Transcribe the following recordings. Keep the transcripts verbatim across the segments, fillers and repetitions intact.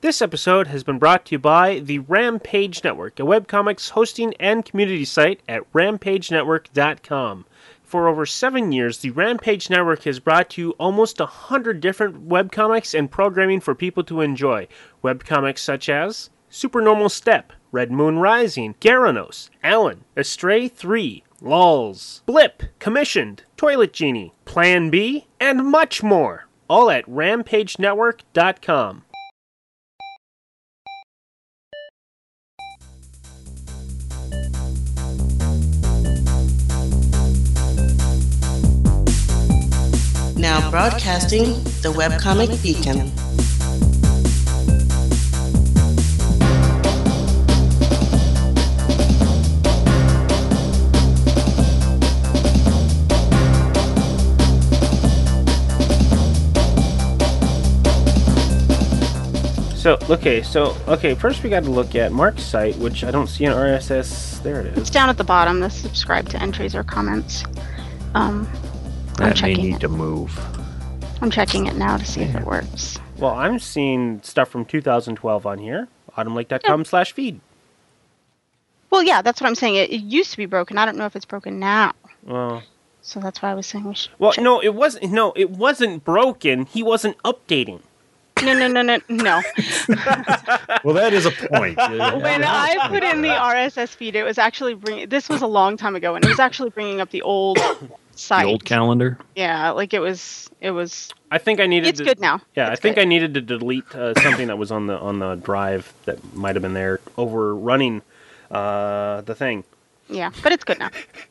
This episode has been brought to you by the Rampage Network, a webcomics hosting and community site at rampage network dot com. For over seven years, the Rampage Network has brought you almost a hundred different webcomics and programming for people to enjoy. Webcomics such as Supernormal Step, Red Moon Rising, Garanos, Alan, Astray three, Lulz, Blip, Commissioned, Toilet Genie, Plan B, and much more. All at rampage network dot com. Now broadcasting the Webcomic Beacon. So, okay, so, okay, first we got to look at Mark's site, which I don't see an R S S. There it is. It's down at the bottom, the subscribe to entries or comments. Um, I'm That may checking need it. to move. I'm checking it now to see if it works. Well, I'm seeing stuff from two thousand twelve on here. autumn lake dot com slash feed. Well, yeah, that's what I'm saying. It, it used to be broken. I don't know if it's broken now. Well, So that's why I was saying we should well, check. no, it wasn't. No, it wasn't broken. He wasn't updating. No, no, no, no, no. Well, that is a point. When I put in the R S S feed, it was actually bringing... This was a long time ago, and it was actually bringing up the old site. The old calendar? Yeah, like it was... It was... I think I needed. It's to, good now. Yeah, It's I think good. I needed to delete uh, something that was on the on the drive that might have been there overrunning uh, the thing. Yeah, but it's good now.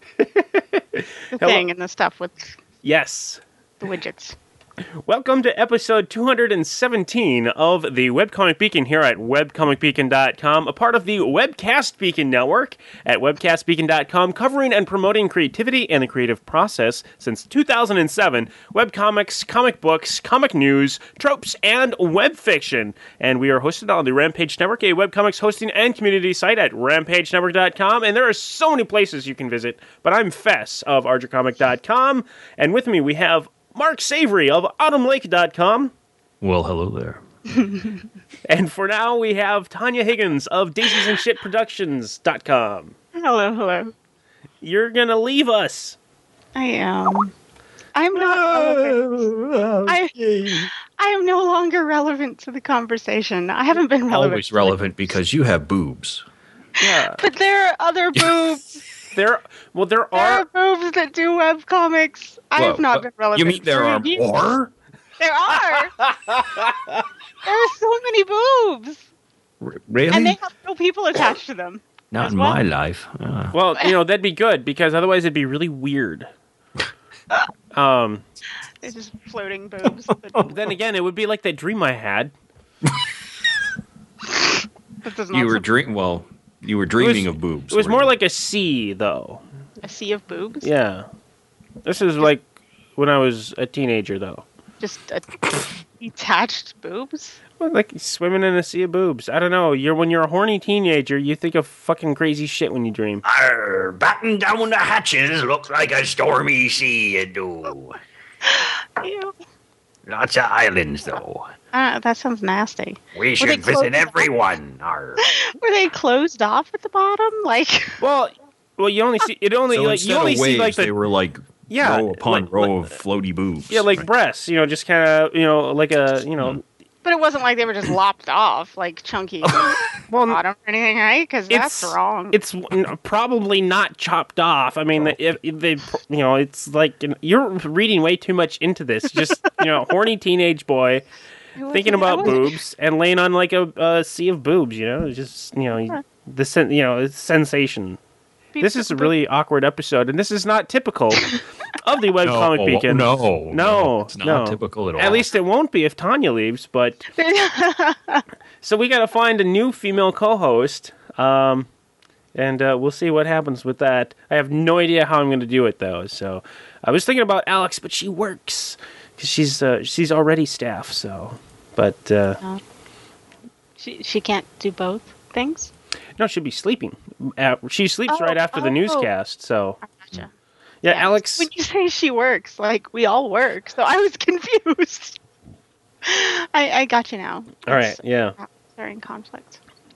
The Hello. thing and the stuff with Yes. the widgets. Welcome to episode two hundred seventeen of the Webcomic Beacon here at webcomic beacon dot com, a part of the Webcast Beacon network at webcast beacon dot com, covering and promoting creativity and the creative process since two thousand seven, webcomics, comic books, comic news, tropes, and web fiction. And we are hosted on the Rampage Network, a webcomics hosting and community site at rampage network dot com, and there are so many places you can visit, but I'm Fess of arger comic dot com, and with me we have Mark Savory of autumn lake dot com. Well, hello there. And for now, we have Tanya Higgins of daisies and shit productions dot com. Hello, hello. You're going to leave us. I am. I'm not relevant. I, I am no longer relevant to the conversation. I haven't been relevant. Always relevant because you have boobs. Yeah. But there are other boobs. There, well, there There are... are boobs that do webcomics. I have Whoa, not what- been relevant. You mean there for are years. more? There are. There are so many boobs. R- really? And they have no people attached to them. Not as in well. my life. Uh, Well, you know, that'd be good, because otherwise it'd be really weird. Um, They're just floating boobs. then again, it would be like that dream I had. That does not you were sound- dream. Well, you were dreaming It was- of boobs. It was were more you? like a sea, though. a sea of boobs? Yeah. This is like when I was a teenager, though. Just a, detached boobs? Well, like swimming in a sea of boobs. I don't know. You're when you're a horny teenager, you think of fucking crazy shit when you dream. Arr, batten down the hatches, looks like a stormy sea, it do. Ew. Lots of islands, though. Uh, that sounds nasty. We they should visit closed everyone. Arr. Were they closed off at the bottom? Like, Well, well, you only see it only So like instead you only of see waves, like the they were like yeah row upon like- row like- of floaty boobs. yeah like Right. breasts, you know, just kind of you know like a you know but it wasn't like they were just lopped off, like chunky well bottom or anything, right? Because that's it's wrong. it's probably not chopped off. I mean, if, if they you know it's like you're reading way too much into this. Just you know, horny teenage boy It wasn't- thinking I about wasn't- boobs and laying on like a, a sea of boobs. You know, just you know the sen- you know it's sensation. This is a really awkward episode, and this is not typical of the Webcomic No, Beacon. no, no, no, it's not no. typical at all. At least it won't be if Tanya leaves, but... So we got to find a new female co-host, um, and uh, we'll see what happens with that. I have no idea how I'm going to do it, though, so... I was thinking about Alex, but she works, because she's, uh, she's already staff, so... But, uh... she she can't do both things. No, she'll be sleeping. Uh, she sleeps Oh, right after the oh. newscast, so... Gotcha. Yeah, Alex... When you say she works, like we all work, so I was confused. I I got you now. All right, yeah. They're in conflict.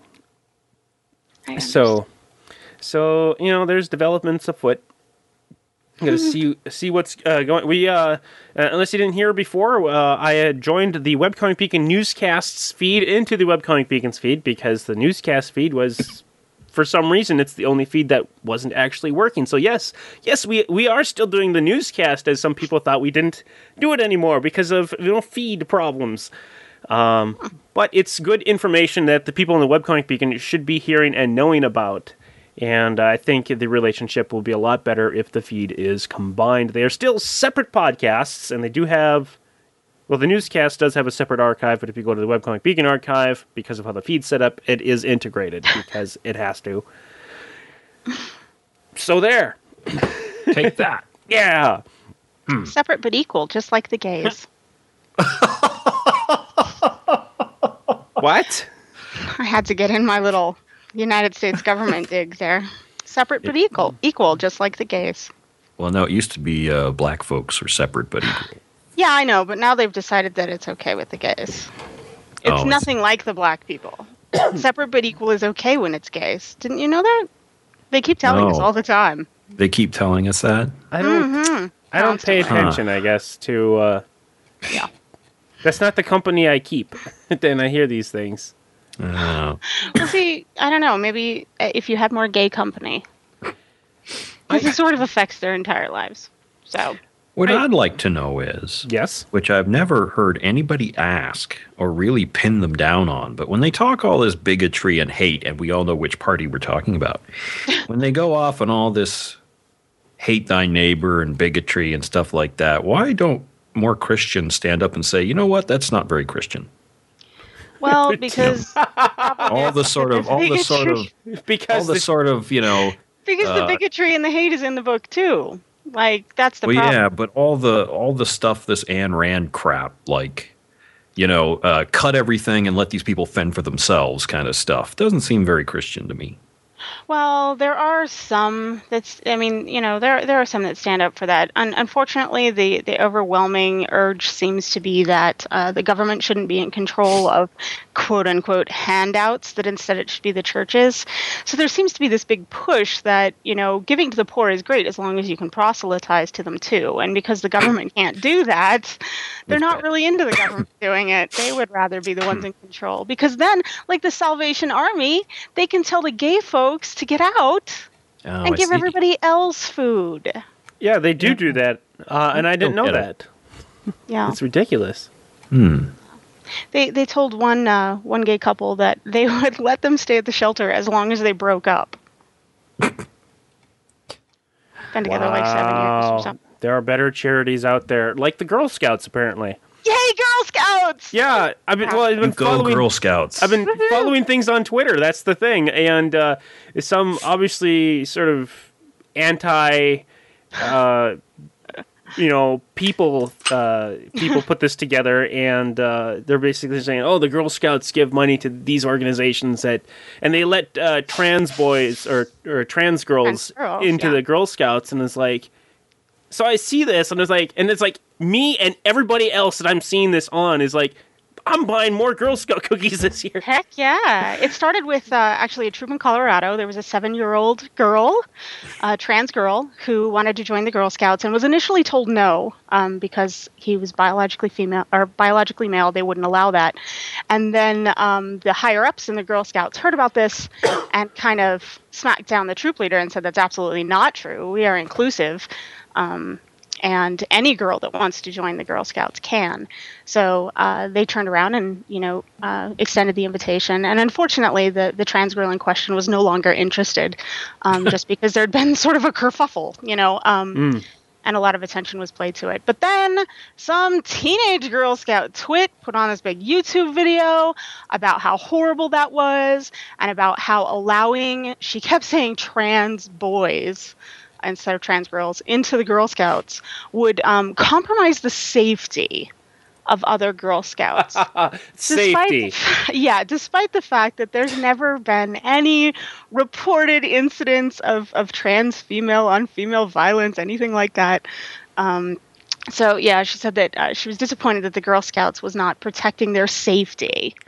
So, so you know, there's developments afoot. I'm gonna see see what's uh, going. We uh, uh, unless you didn't hear before, uh, I had joined the Webcomic Beacon newscasts feed into the Webcomic Beacon's feed because the newscast feed was, for some reason, it's the only feed that wasn't actually working. So yes, yes, we we are still doing the newscast, as some people thought we didn't do it anymore because of, you know, feed problems. Um, but it's good information that the people in the Webcomic Beacon should be hearing and knowing about. And I think the relationship will be a lot better if the feed is combined. They are still separate podcasts, and they do have... Well, the newscast does have a separate archive, but if you go to the Webcomic Beacon archive, because of how the feed's set up, it is integrated, because it has to. So there. Take that. Yeah. Hmm. Separate but equal, just like the gays. What? I had to get in my little United States government dig there. Separate but equal. Equal, just like the gays. Well, no, it used to be uh, black folks were separate but equal. Yeah, I know, but now they've decided that it's okay with the gays. It's Oh, nothing like the black people. Separate but equal is okay when it's gays. Didn't you know that? They keep telling us No. all the time. They keep telling us that? I don't Mm-hmm. I don't pay Constantly. attention, I guess, to... Uh, Yeah. That's not the company I keep. Then I hear these things. Uh, Well, see, I don't know. Maybe uh, if you had more gay company, because it sort of affects their entire lives. So, what I- I'd like to know is, Yes? which I've never heard anybody ask or really pin them down on, but when they talk all this bigotry and hate, and we all know which party we're talking about, when they go off on all this hate thy neighbor and bigotry and stuff like that, why don't more Christians stand up and say, you know what, that's not very Christian? well, because All the sort of, all the sort of, all Because the the, sort of, you know, because the Uh, bigotry and the hate is in the book too. Like that's the well, problem. yeah, but all the all the stuff, this Ayn Rand crap, like, you know, uh, cut everything and let these people fend for themselves, kind of stuff, doesn't seem very Christian to me. Well, there are some that's, I mean, you know, there there are some that stand up for that. Un- unfortunately, the, the overwhelming urge seems to be that uh, the government shouldn't be in control of quote unquote handouts, that instead it should be the churches. So there seems to be this big push that, you know, giving to the poor is great as long as you can proselytize to them too. And because the government can't do that, they're not really into the government doing it. They would rather be the ones in control. Because then, like the Salvation Army, they can tell the gay folks to get out Oh, and I give see. everybody else food. yeah, they do do that, uh, and I didn't know Don't get that. it. Yeah, It's ridiculous. Hmm. they they told one uh, one gay couple that they would let them stay at the shelter as long as they broke up. Been together like seven years or Wow. something. There are better charities out there, like the Girl Scouts, apparently. Yay, Girl Scouts! Yeah, I've been, well, I've been You go, following... Girl Scouts. I've been following things on Twitter. That's the thing, and uh, some obviously sort of anti, uh, you know, people. Uh, people put this together, and uh, they're basically saying, "Oh, the Girl Scouts give money to these organizations that, and they let uh, trans boys or or trans girls, Trans girls, into yeah. the Girl Scouts," and it's like. So I see this, and it's like, and it's like me and everybody else that I'm seeing this on is like, I'm buying more Girl Scout cookies this year. Heck yeah. It started with uh, actually a troop in Colorado. There was a seven-year-old girl, a trans girl, who wanted to join the Girl Scouts and was initially told no um, because he was biologically female or biologically male. They wouldn't allow that. And then um, the higher-ups in the Girl Scouts heard about this and kind of smacked down the troop leader and said that's absolutely not true. We are inclusive. Um, and any girl that wants to join the Girl Scouts can. So uh, they turned around and, you know, uh, extended the invitation. And unfortunately, the, the trans girl in question was no longer interested, um, just because there had been sort of a kerfuffle, you know, um, Mm. and a lot of attention was played to it. But then some teenage Girl Scout twit put on this big YouTube video about how horrible that was and about how allowing, she kept saying trans boys instead of trans girls into the Girl Scouts would um, compromise the safety of other Girl Scouts. Safety. Despite, yeah, despite the fact that there's never been any reported incidents of, of trans female on female violence, anything like that. Um, so, yeah, she said that uh, she was disappointed that the Girl Scouts was not protecting their safety.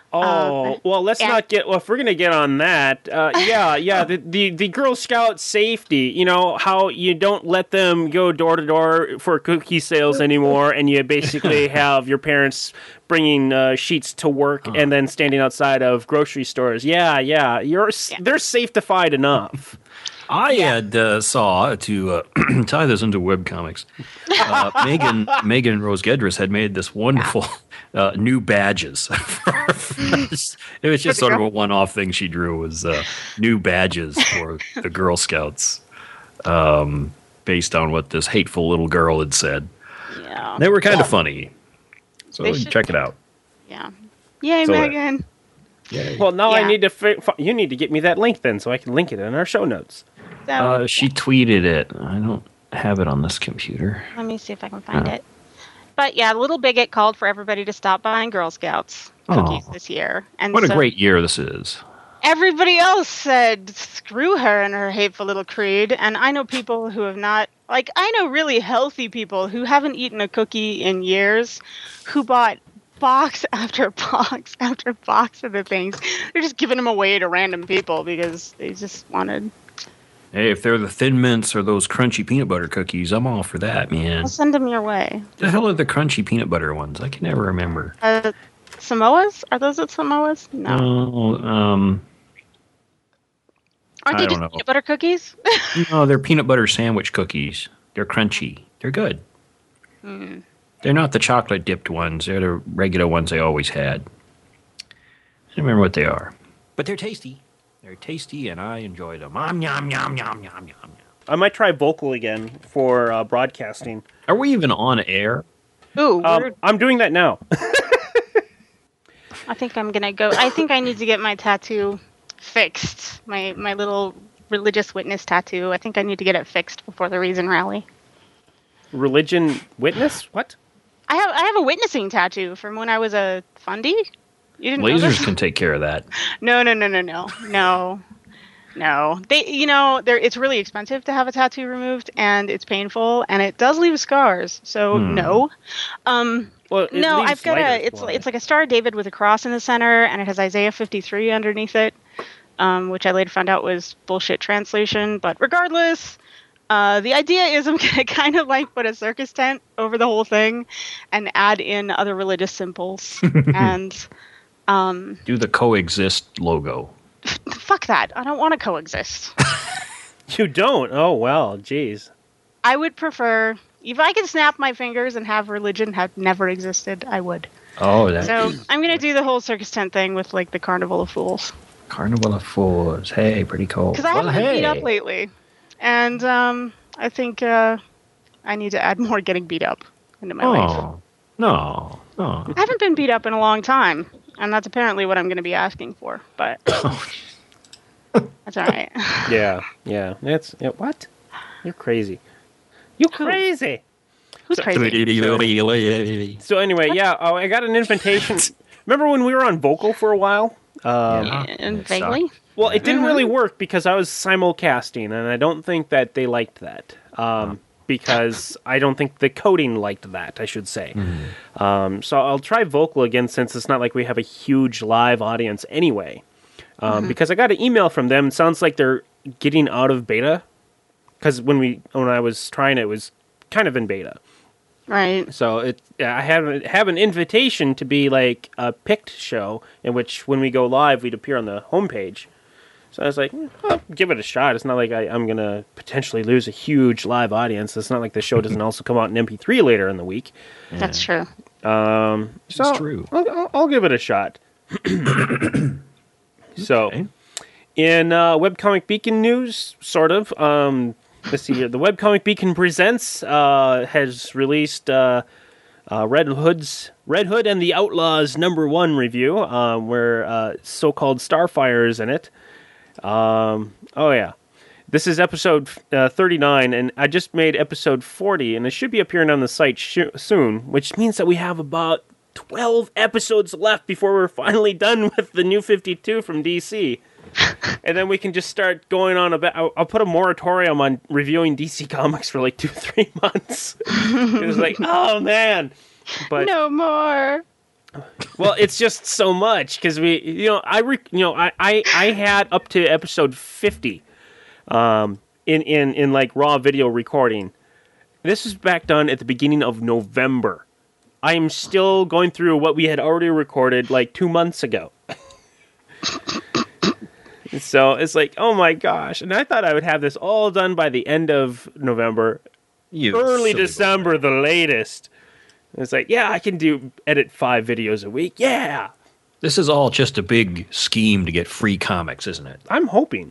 Oh, Um, well, let's and- not get. Well, if we're gonna get on that, uh, yeah, yeah, the, the the Girl Scout safety. You know how you don't let them go door to door for cookie sales anymore, and you basically have your parents bringing uh, sheets to work and then standing outside of grocery stores. Yeah, yeah, you're s Yeah. they're safe-tified enough. I had uh, saw to uh, tie this into webcomics. Uh, Megan Megan Rose Gedris had made this wonderful uh, new badges. It was just the sort of girl- a one-off thing she drew was uh, new badges for the Girl Scouts, um, based on what this hateful little girl had said. Yeah. They were kind of funny, so They should- check it out. Yeah. Yay, So, uh, Megan. Well, now I Yeah. need to. Fi- fi- you need to get me that link then, so I can link it in our show notes. So, Uh, she tweeted it. I don't have it on this computer. let me see if I can find it. But yeah, Little Bigot called for everybody to stop buying Girl Scouts cookies Oh. this year. And What a so great year this is. everybody else said, screw her and her hateful little creed. And I know people who have not, like, I know really healthy people who haven't eaten a cookie in years who bought box after box after box of the things. They're just giving them away to random people because they just wanted. Hey, if they're the Thin Mints or those crunchy peanut butter cookies, I'm all for that, man. I'll send them your way. The hell are the crunchy peanut butter ones? I can never remember. Uh, Samoas? Are those at Samoas? No. Oh, um, Aren't I they don't just know. peanut butter cookies? no, they're peanut butter sandwich cookies. They're crunchy. They're good. Hmm. They're not the chocolate dipped ones. They're the regular ones I always had. I don't remember what they are, but they're tasty. They're tasty, and I enjoy them. Om, yum, yum, yum, yum, yum. I might try vocal again for uh, broadcasting. Are we even on air? Ooh, Um, we're- I'm doing that now. I think I'm gonna go. I think I need to get my tattoo fixed. My my little religious witness tattoo. I think I need to get it fixed before the Reason Rally. Religion witness? What? I have I have a witnessing tattoo from when I was a fundy. You didn't know Lasers this? can take care of that. No, no, no, no, no, no, no. They, you know, they're, it's really expensive to have a tattoo removed, and it's painful, and it does leave scars. So Hmm. no. Um, Well, it no, leaves I've got lighter a. It's blood. it's like a Star of David with a cross in the center, and it has Isaiah fifty-three underneath it, um, which I later found out was bullshit translation. But regardless, uh, the idea is I'm gonna kind of like put a circus tent over the whole thing, and add in other religious symbols. and um, Do the coexist logo. fuck that! I don't want to coexist. You don't? Oh, well, jeez. I would prefer if I could snap my fingers and have religion have never existed. I would. Oh, that So I'm gonna do the whole circus tent thing with like the Carnival of Fools Carnival of Fools. Hey, pretty cool. because I Well, haven't been beat hey. up lately, and um, I think uh, I need to add more getting beat up into my life. Oh, no, no. I haven't been beat up in a long time, and that's apparently what I'm going to be asking for. But that's all right. Yeah, yeah. That's yeah, what? You're crazy. You Who? crazy. Who's crazy? So anyway, yeah. Oh, I got an invitation. Remember when we were on vocal for a while? Um, Yeah. And It vaguely. Well, it didn't Mhm. really work because I was simulcasting, and I don't think that they liked that. Um, because I don't think the coding liked that, I should say. Um, so I'll try vocal again since it's not like we have a huge live audience anyway. Um, Because I got an email from them. It sounds like they're getting out of beta. Because when we when I was trying it, it was kind of in beta. Right. So it, I have have an invitation to be like a picked show in which when we go live, we'd appear on the homepage. So I was like, "Hmm, I'll give it a shot. It's not like I, I'm going to potentially lose a huge live audience. It's not like the show doesn't also come out in M P three later in the week. That's true. Um, so It's true. I'll, I'll, I'll give it a shot. So, Okay. in uh, Webcomic Beacon news, sort of, um, let's see here. The Webcomic Beacon Presents uh, has released uh, uh, Red Hood's Red Hood and the Outlaws number one review, um, where uh, so-called Starfire is in it. Um, oh yeah, this is episode uh, thirty-nine, and I just made episode forty, and it should be appearing on the site sh- soon, which means that we have about twelve episodes left before we're finally done with the new fifty-two from D C. And then we can just start going on about. I'll, I'll put a moratorium on reviewing D C comics for like two, three months. It was like, oh man, but No more. Well, it's just so much because we, you know, I, re, you know, I, I, I had up to episode fifty, um, in, in, in like raw video recording. This was back done at the beginning of November. I'm still going through what we had already recorded like two months ago. So it's like, oh my gosh. And I thought I would have this all done by the end of November, You early silly December, boy. the latest. And it's like, yeah, I can do edit five videos a week. Yeah. This is all just a big scheme to get free comics, isn't it? I'm hoping.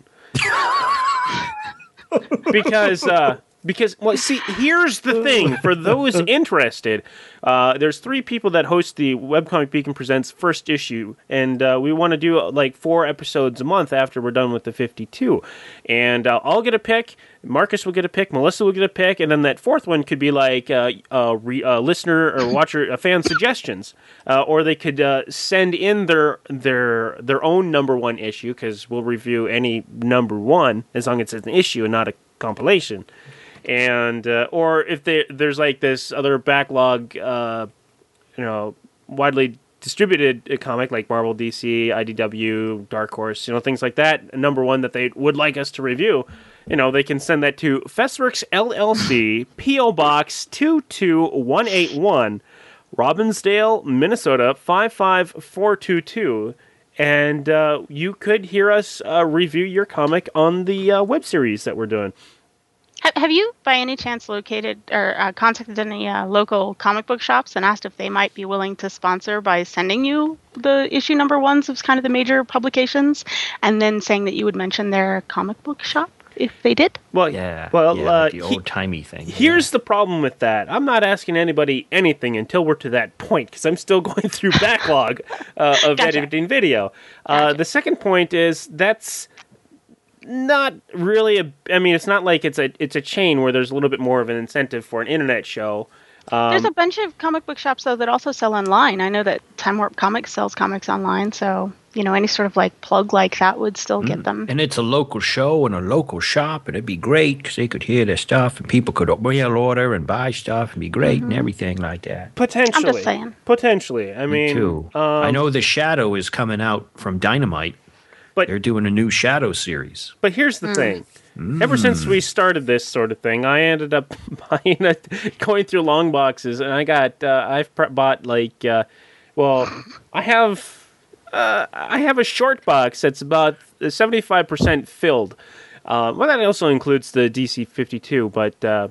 because, uh, because, well, see, here's the thing. For those interested, uh, there's three people that host the Webcomic Beacon Presents first issue, and uh, we want to do uh, like four episodes a month after we're done with the fifty-two. And uh, I'll get a pick, Marcus will get a pick, Melissa will get a pick, and then that fourth one could be like uh, uh, re- uh, listener or watcher, uh, fan suggestions. Uh, or they could uh, send in their their their own number one issue, because we'll review any number one as long as it's an issue and not a compilation. And uh, or if they, there's like this other backlog, uh, you know, widely distributed comic like Marvel, D C, I D W, Dark Horse, you know, things like that, number one that they would like us to review, you know, they can send that to Festworks L L C, P O Box two two one eight one, Robbinsdale, Minnesota five five four two two. And uh, you could hear us uh, review your comic on the uh, web series that we're doing. Have you, by any chance, located or uh, contacted any uh, local comic book shops and asked if they might be willing to sponsor by sending you the issue number ones of kind of the major publications, and then saying that you would mention their comic book shop if they did? Well, Yeah. Well, yeah, uh, the he- old timey thing. here's the problem with that. I'm not asking anybody anything until we're to that point, because I'm still going through backlog uh, of Gotcha. editing video. Uh, Gotcha. the second point is that's not really a. I mean, it's not like it's a it's a chain where there's a little bit more of an incentive for an internet show. Um, There's a bunch of comic book shops, though, that also sell online. I know that Time Warp Comics sells comics online, so, you know, any sort of, like, plug like that would still get them. And it's a local show and a local shop, and it'd be great because they could hear their stuff, and people could mail order and buy stuff and be great and everything like that. potentially, I'm just saying. Potentially, I mean, Too. um, I know the Shadow is coming out from Dynamite. But- They're doing a new Shadow series. But here's the thing. Ever since we started this sort of thing, I ended up buying a, going through long boxes, and I got uh, I've pr- bought like uh, well, I have uh, I have a short box that's about seventy-five percent filled. Uh, well, that also includes the D C fifty-two, but uh,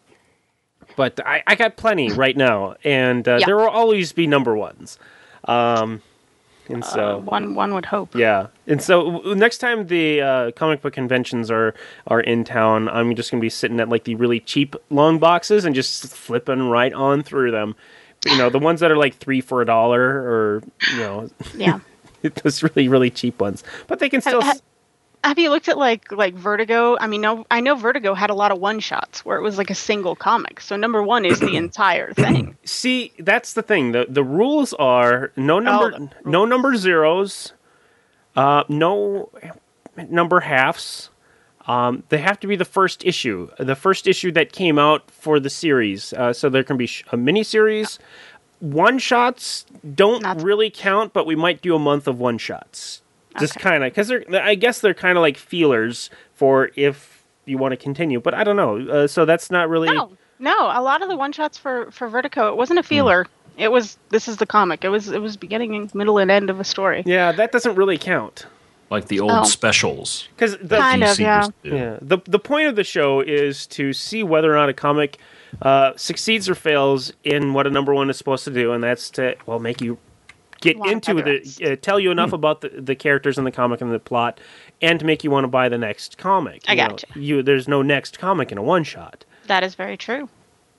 but I, I got plenty right now, and uh, Yeah. there will always be number ones. Um, and so Uh, one one would hope. yeah, and so w- next time the uh, comic book conventions are are in town, I'm just gonna be sitting at like the really cheap long boxes and just flipping right on through them. You know, the ones that are like three for a dollar, or you know, Yeah. those really really cheap ones. But they can still. Ha- s- Have you looked at like like Vertigo? I mean, no, I know Vertigo had a lot of one shots where it was like a single comic. So number one is the entire thing. See, that's the thing. the The rules are no number, the no number zeros, uh, no number halves. Um, they have to be the first issue, the first issue that came out for the series. Uh, so there can be sh- a mini series. One shots don't Not- really count, but we might do a month of one shots. Just Okay. kind of because they're. I guess they're kind of like feelers for if you want to continue. But I don't know. Uh, so that's not really. No, no, a lot of the one shots for for Vertigo, it wasn't a feeler. It was this is the comic. It was it was beginning, middle, and end of a story. Yeah, that doesn't really count. Like the old Oh. specials. Because the Kind of, D C yeah. used to do. yeah the the point of the show is to see whether or not a comic uh, succeeds or fails in what a number one is supposed to do, and that's to well make you get Want into better. the uh, tell you enough about the, the characters in the comic and the plot, and to make you want to buy the next comic. I You know, gotcha. you there's no next comic in a one shot. That is very true.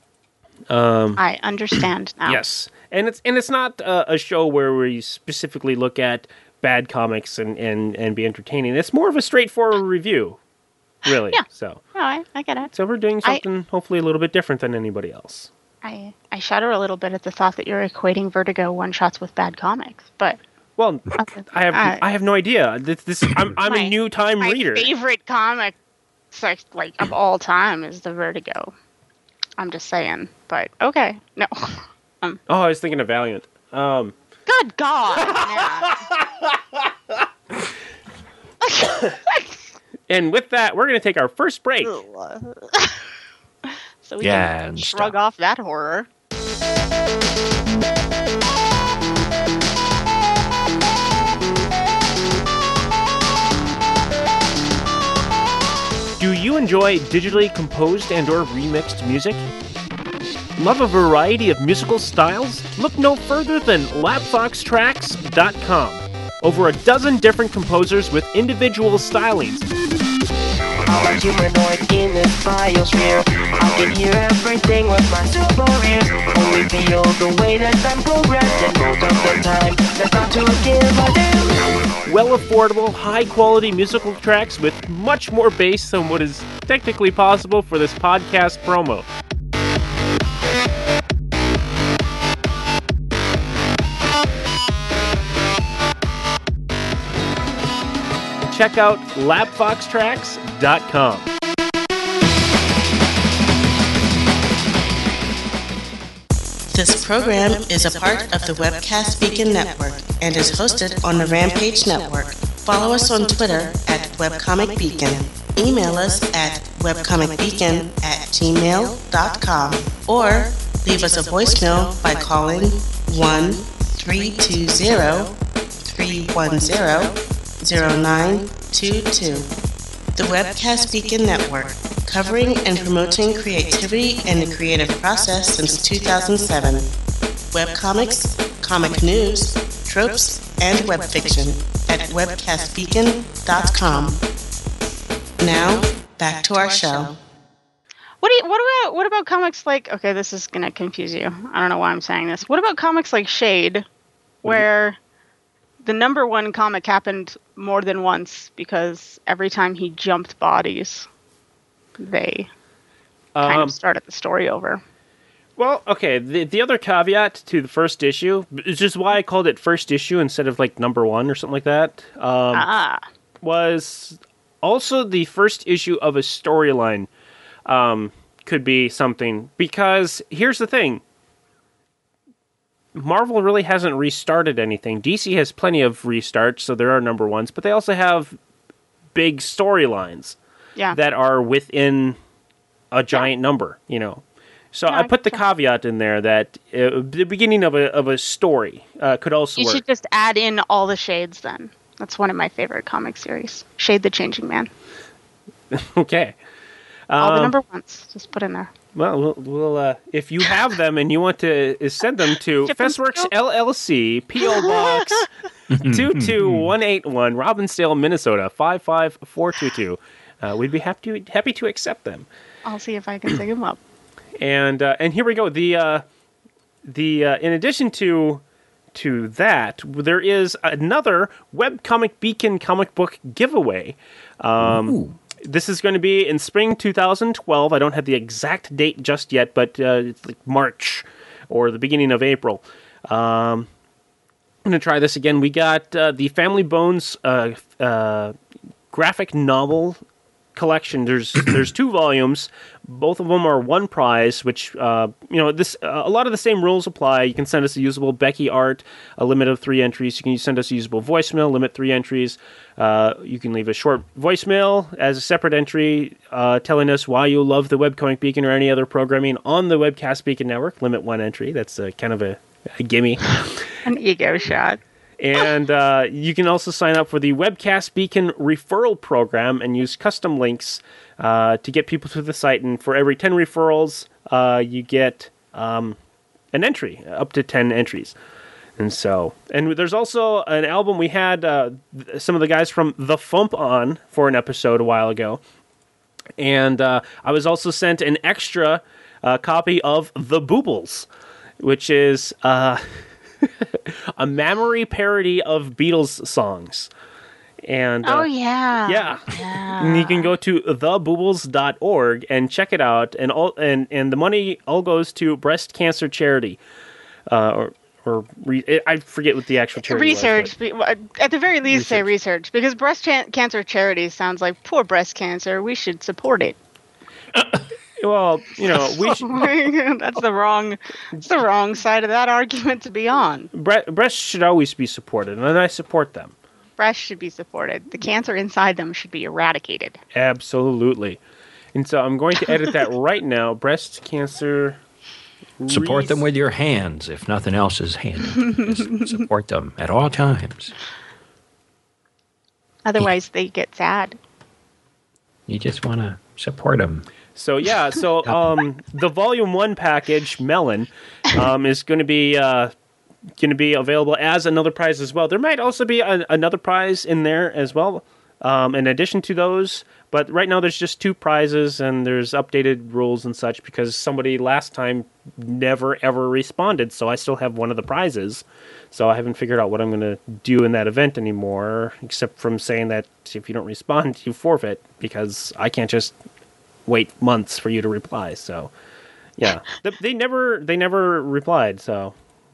Um, I understand now. Yes, and it's and it's not uh, a show where we specifically look at bad comics and, and, and be entertaining. It's more of a straightforward review, really. Yeah. So No, I, I get it. so we're doing I- something hopefully a little bit different than anybody else. I I shudder a little bit at the thought that you're equating Vertigo one shots with bad comics, but Well, Okay. I have I- I have no idea. This, this I'm I'm My- a new time my reader. favorite comic, like, like of all time, is the Vertigo. I'm just saying, but okay, no. Oh, I was thinking of Valiant. Um, Good God. And with that, we're going to take our first break. So we Yeah, can and shrug stop. off that horror. Do you enjoy digitally composed and or remixed music? Love a variety of musical styles? Look no further than lap fox tracks dot com. Over a dozen different composers with individual stylings. I'm a humanoid in this biosphere. I can hear everything with my super ears. Only feel the way that I'm programmed, and most of the time, that's not to give a damn. Well affordable, high quality musical tracks with much more bass than what is technically possible for this podcast promo. Check out lap fox tracks dot com. This program is a part of the Webcast Beacon Network and is hosted on the Rampage Network. Follow us on Twitter at Webcomic Beacon. Email us at webcomicbeacon at gmail dot com or leave us a voicemail by calling one three two zero three one zero zero nine two two. The Webcast Beacon Network, covering and promoting creativity and the creative process since two thousand seven. Webcomics, comic news, tropes, and web fiction at webcast beacon dot com. Now, back to our show. What do you, what about what about comics like? Okay, this is gonna confuse you. I don't know why I'm saying this. What about comics like Shade, where the number one comic happened more than once because every time he jumped bodies, they kind Um, of started the story over. Well, okay, the the other caveat to the first issue, which is why I called it first issue instead of like number one or something like that, um, Ah, was also the first issue of a storyline um, could be something. Because here's the thing. Marvel really hasn't restarted anything. D C has plenty of restarts, so there are number ones, but they also have big storylines yeah. that are within a giant number, you know. So Yeah, I put the I- caveat in there that uh, the beginning of a of a story uh, could also You work. should just add in all the shades then. That's one of my favorite comic series. Shade the Changing Man. Okay. All the Um, number ones. Just put in there. Well, we'll, we'll uh, if you have them and you want to uh, send them to Ship 'em Festworks still? L L C, P O Box two two one eight one, Robbinsdale, Minnesota five five four two two. Uh, we'd be happy to, happy to accept them. I'll see if I can dig them up. And uh, and here we go. The uh, the uh, in addition to to that, there is another Webcomic Beacon comic book giveaway. Um, this is going to be in spring two thousand twelve. I don't have the exact date just yet, but uh, it's like March or the beginning of April. Um, I'm going to try this again. We got uh, the Family Bones uh, uh, graphic novel collection. There's there's two volumes. Both of them are one prize, which uh, you know this uh, a lot of the same rules apply. You can send us a usable Becky art, a limit of three entries. You can send us a usable voicemail, limit three entries. Uh, you can leave a short voicemail as a separate entry, uh, telling us why you love the Webcomic Beacon or any other programming on the Webcast Beacon network. Limit one entry. That's uh, kind of a, a gimme. An ego shot. And uh, you can also sign up for the Webcast Beacon referral program and use custom links uh, to get people to the site. And for every ten referrals, uh, you get um, an entry, up to ten entries. And so, and there's also an album we had uh, th- some of the guys from The Fump on for an episode a while ago. And uh, I was also sent an extra uh, copy of The Boobles, which is... Uh, a memory parody of Beatles songs. And uh, Oh, yeah. yeah. Yeah. And you can go to the boobles dot org and check it out, and all and, and the money all goes to breast cancer charity. Uh, or or re- I forget what the actual charity Research. was, but- be- At the very least, say Research. research. Because breast chan- cancer charity sounds like poor breast cancer. We should support it. Well, you know, we should, That's the wrong. It's the wrong side of that argument to be on. bre- breasts should always be supported, and I support them. Breasts should be supported. The cancer inside them should be eradicated. Absolutely. And so I'm going to edit that right now. Breast cancer. Support res- them with your hands if nothing else is handy. Just support them at all times. Otherwise, they get sad. You just want to support them. So yeah, so um, the Volume One package, Melon, um, is going to be uh, going to be available as another prize as well. There might also be a, another prize in there as well, um, in addition to those. But right now, there's just two prizes, and there's updated rules and such because somebody last time never ever responded. So I still have one of the prizes. So I haven't figured out what I'm going to do in that event anymore, except from saying that if you don't respond, you forfeit because I can't just wait months for you to reply. So, yeah, they, they never they never replied. So,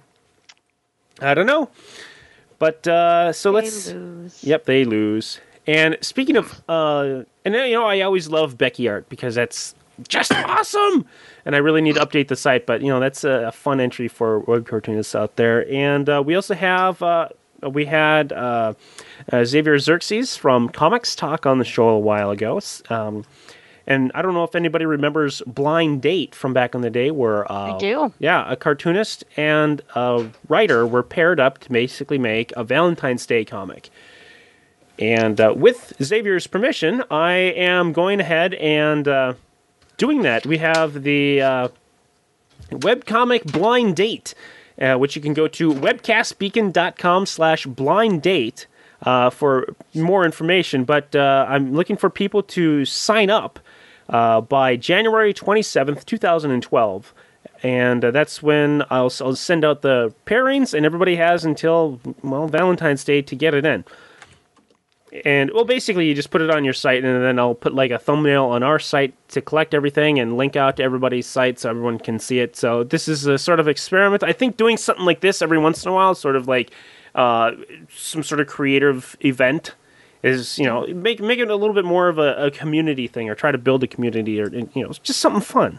I don't know. But uh, so They let's. lose. Yep, they lose. And speaking of, uh, and you know, I always love Becky art because that's just awesome. And I really need to update the site, but you know, that's a, a fun entry for web cartoonists out there. And uh, we also have. Uh, We had uh, uh, Xavier Xerxes from Comics Talk on the show a while ago. Um, and I don't know if anybody remembers Blind Date from back in the day where... Uh, I do. Yeah, a cartoonist and a writer were paired up to basically make a Valentine's Day comic. And uh, with Xavier's permission, I am going ahead and uh, doing that. We have the uh, webcomic Blind Date, Uh, which you can go to webcastbeacon.com slash blind date uh, for more information. But uh, I'm looking for people to sign up uh, by January twenty-seventh, twenty twelve. And uh, that's when I'll, I'll send out the pairings, and everybody has until, well, Valentine's Day to get it in. And, well, basically, you just put it on your site, and then I'll put, like, a thumbnail on our site to collect everything and link out to everybody's site so everyone can see it. So this is a sort of experiment. I think doing something like this every once in a while is sort of like uh, some sort of creative event is, you know, make, make it a little bit more of a, a community thing or try to build a community or, you know, just something fun.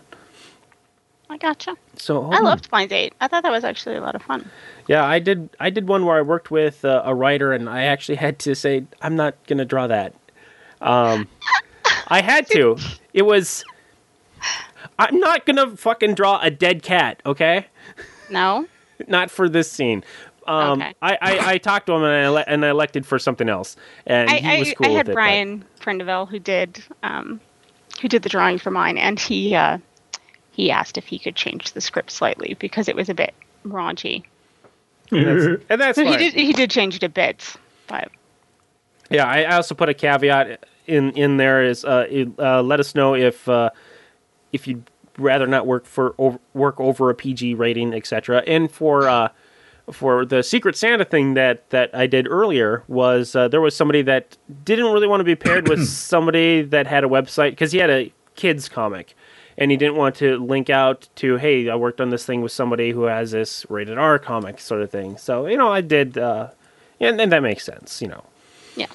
I gotcha. So hold I on. loved Blind Date. I thought that was actually a lot of fun. Yeah, I did. I did one where I worked with uh, a writer, and I actually had to say, "I'm not going to draw that." Um, I had to. It was. I'm not going to fucking draw a dead cat, okay? No? Not for this scene. Um, Okay. I, I, I talked to him, and I, ele- and I elected for something else, and I, he was I, cool I with had it. but- Brian Prendeville who did um, who did the drawing for mine, and he uh, he asked if he could change the script slightly because it was a bit raunchy. and that's, and that's So he fine. did he did change it a bit, but Yeah, I I also put a caveat in in there is uh, it, uh, let us know if uh, if you'd rather not work for over, work over a P G rating, et cetera. And for uh, for the Secret Santa thing that, that I did earlier was uh, there was somebody that didn't really want to be paired with somebody that had a website because he had a kids comic. And he didn't want to link out to, hey, I worked on this thing with somebody who has this rated R comic sort of thing. So, you know, I did, uh, and, and that makes sense, you know. yeah.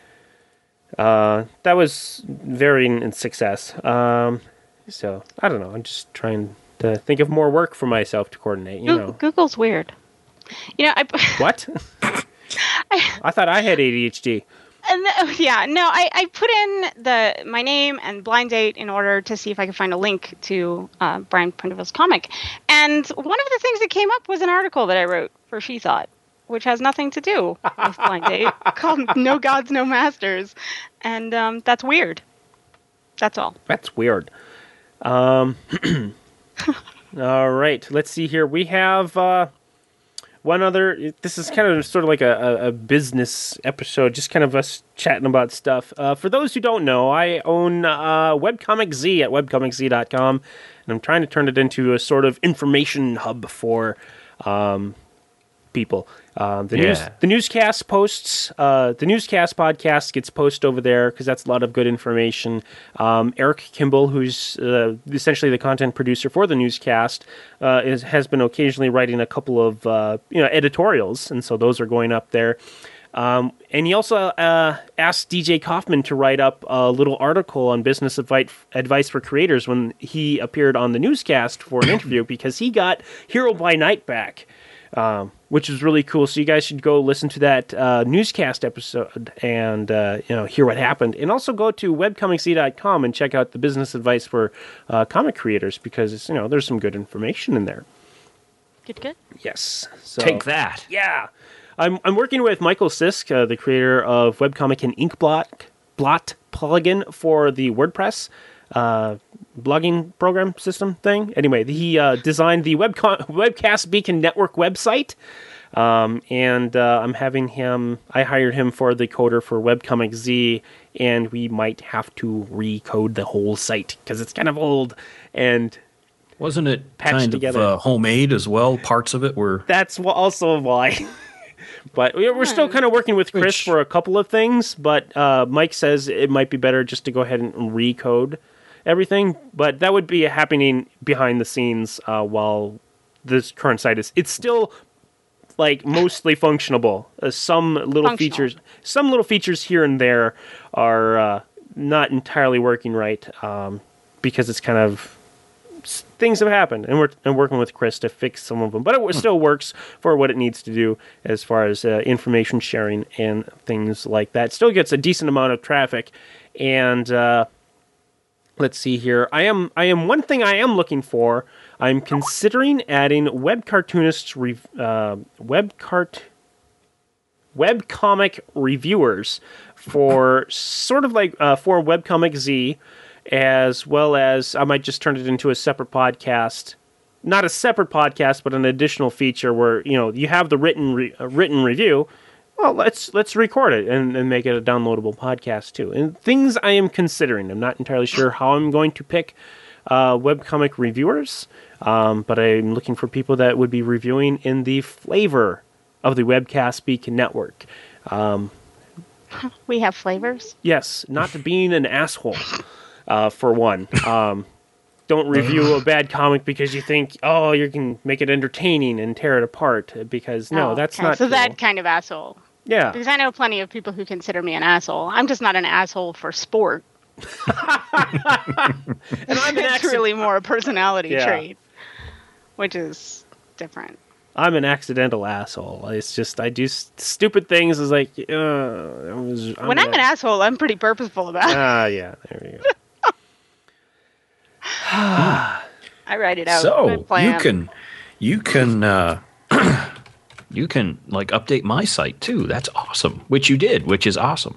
Uh, that was varying in success. Um, so, I don't know. I'm just trying to think of more work for myself to coordinate, you Goo- know. Google's weird. You know, I What? I thought I had A D H D. And th- yeah, no, I, I put in the my name and Blind Date in order to see if I could find a link to uh, Brian Prendeville's comic. And one of the things that came up was an article that I wrote for She Thought, which has nothing to do with Blind Date, called No Gods, No Masters. And um, that's weird. That's all. That's weird. Um, all right, let's see here. We have uh, one other. This is kind of sort of like a, a, a business episode, just kind of us chatting about stuff. Uh, for those who don't know, I own uh, Webcomic Z at webcomic z dot com, and I'm trying to turn it into a sort of information hub for um, people. Um, the Yeah. news, the newscast posts, uh, the newscast podcast gets posted over there because that's a lot of good information. Um, Eric Kimball, who's uh, essentially the content producer for the newscast, uh, is, has been occasionally writing a couple of uh, you know editorials, and so those are going up there. Um, and he also uh, asked D J Kaufman to write up a little article on business advice, advice for creators when he appeared on the newscast for an interview because he got Hero by Night back, um, which is really cool. So you guys should go listen to that uh, newscast episode and uh, you know hear what happened. And also go to webcomic z dot com and check out the business advice for uh, comic creators because you know there's some good information in there. Good, good. Yes. So, Take that. Yeah. I'm I'm working with Michael Sisk, uh, the creator of webcomic and Inkblot blot plugin for the WordPress uh, blogging program system thing. Anyway, he uh, designed the webcom- Webcast Beacon Network website, um, and uh, I'm having him. I hired him for the coder for Webcomic Z, and we might have to recode the whole site because it's kind of old and. Wasn't it Patched kind together. of uh, homemade as well? Parts of it were. That's wh- also why. But we're we're still kind of working with Chris Which- for a couple of things. But uh, Mike says it might be better just to go ahead and recode everything. But that would be happening behind the scenes uh, while this current site is. It's still like mostly functionable. Uh, some little Functional. features, some little features here and there are uh, not entirely working right um, because it's kind of. Things have happened, and we're and working with Chris to fix some of them. But it still works for what it needs to do as far as uh, information sharing and things like that. It still gets a decent amount of traffic. And uh, let's see here. I am I am one thing I am looking for. I'm considering adding web cartoonists, rev, uh, web cart, web comic reviewers for sort of like uh, for Webcomic Z. As well as I might just turn it into a separate podcast, not a separate podcast, but an additional feature where you know you have the written re- uh, written review. Well, let's let's record it and, and make it a downloadable podcast too. And things I am considering. I'm not entirely sure how I'm going to pick uh, webcomic reviewers, um, but I'm looking for people that would be reviewing in the flavor of the Webcast Beacon Network. Um, We have flavors. yes, not being an asshole. Uh, for one, um, don't review a bad comic because you think, oh, you can make it entertaining and tear it apart. Because no, Oh, that's okay. not. So cool. that kind of asshole. yeah, Because I know plenty of people who consider me an asshole. I'm just not an asshole for sport. and I'm an It's accident- really more a personality Yeah. trait, which is different. I'm an accidental asshole. It's just I do s- stupid things. It's like, uh, it was, when I'm an asshole, I'm pretty purposeful about it. Ah, yeah, there we go. I write it out. So Good plan. you can, you can, uh, you can like update my site too. That's awesome. Which you did, which is awesome.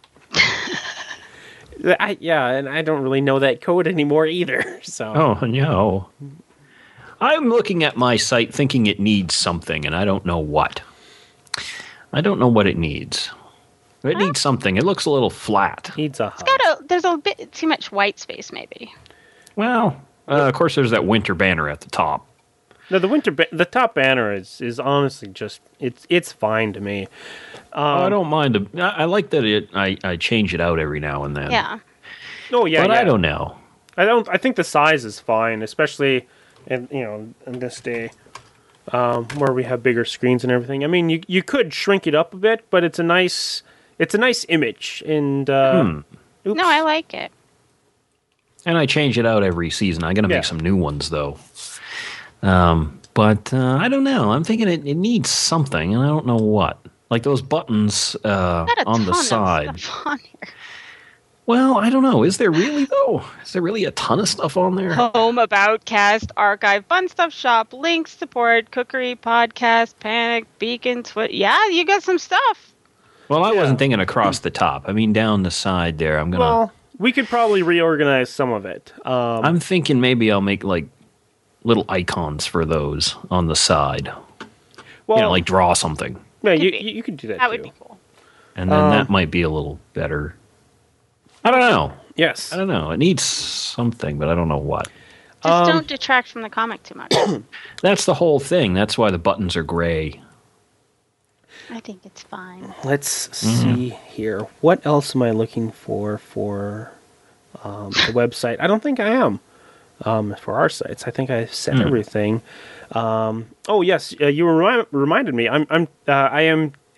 I, yeah, and I don't really know that code anymore either. So Oh no. I'm looking at my site thinking it needs something, and I don't know what. I don't know what it needs. It needs something. It looks a little flat. needs a hub. Got a, there's a bit too much white space, maybe. Well, uh, of course, there's that winter banner at the top. No, the winter ba- the top banner is is honestly just it's it's fine to me. Oh, I don't mind. A, I, I like that it. I, I change it out every now and then. Yeah. Oh yeah, but yeah. I don't know. I don't. I think the size is fine, especially in you know in this day um, where we have bigger screens and everything. I mean, you you could shrink it up a bit, but it's a nice it's a nice image. And uh, Hmm. oops. No, I like it. And I change it out every season. I'm going to Yeah. make some new ones, though. Um, but uh, I don't know. I'm thinking it, it needs something, and I don't know what. Like those buttons uh, Got a on ton the of side. stuff on here. Well, I don't know. Is there really, though? Is there really a ton of stuff on there? Home, about, cast, archive, fun stuff, shop, links, support, cookery, podcast, panic, beacon, Twitter. Yeah, you got some stuff. Well, I wasn't thinking across the top. I mean, down the side there. I'm going to. Well, we could probably reorganize some of it. Um, I'm thinking maybe I'll make like little icons for those on the side. well, you know, like draw something. yeah, you, Could be. you could do that. That too. would be cool. And then Um, that might be a little better. I don't know. Yes. I don't know. It needs something, but I don't know what. Just Um, don't detract from the comic too much. That's the whole thing. That's why the buttons are gray. I think it's fine. Let's Mm-hmm. see here. What else am I looking for for um, the website? I don't think I am um, for our sites. I think I set Hmm. everything. Um, oh yes, uh, you remi- reminded me. I'm, I'm uh, I am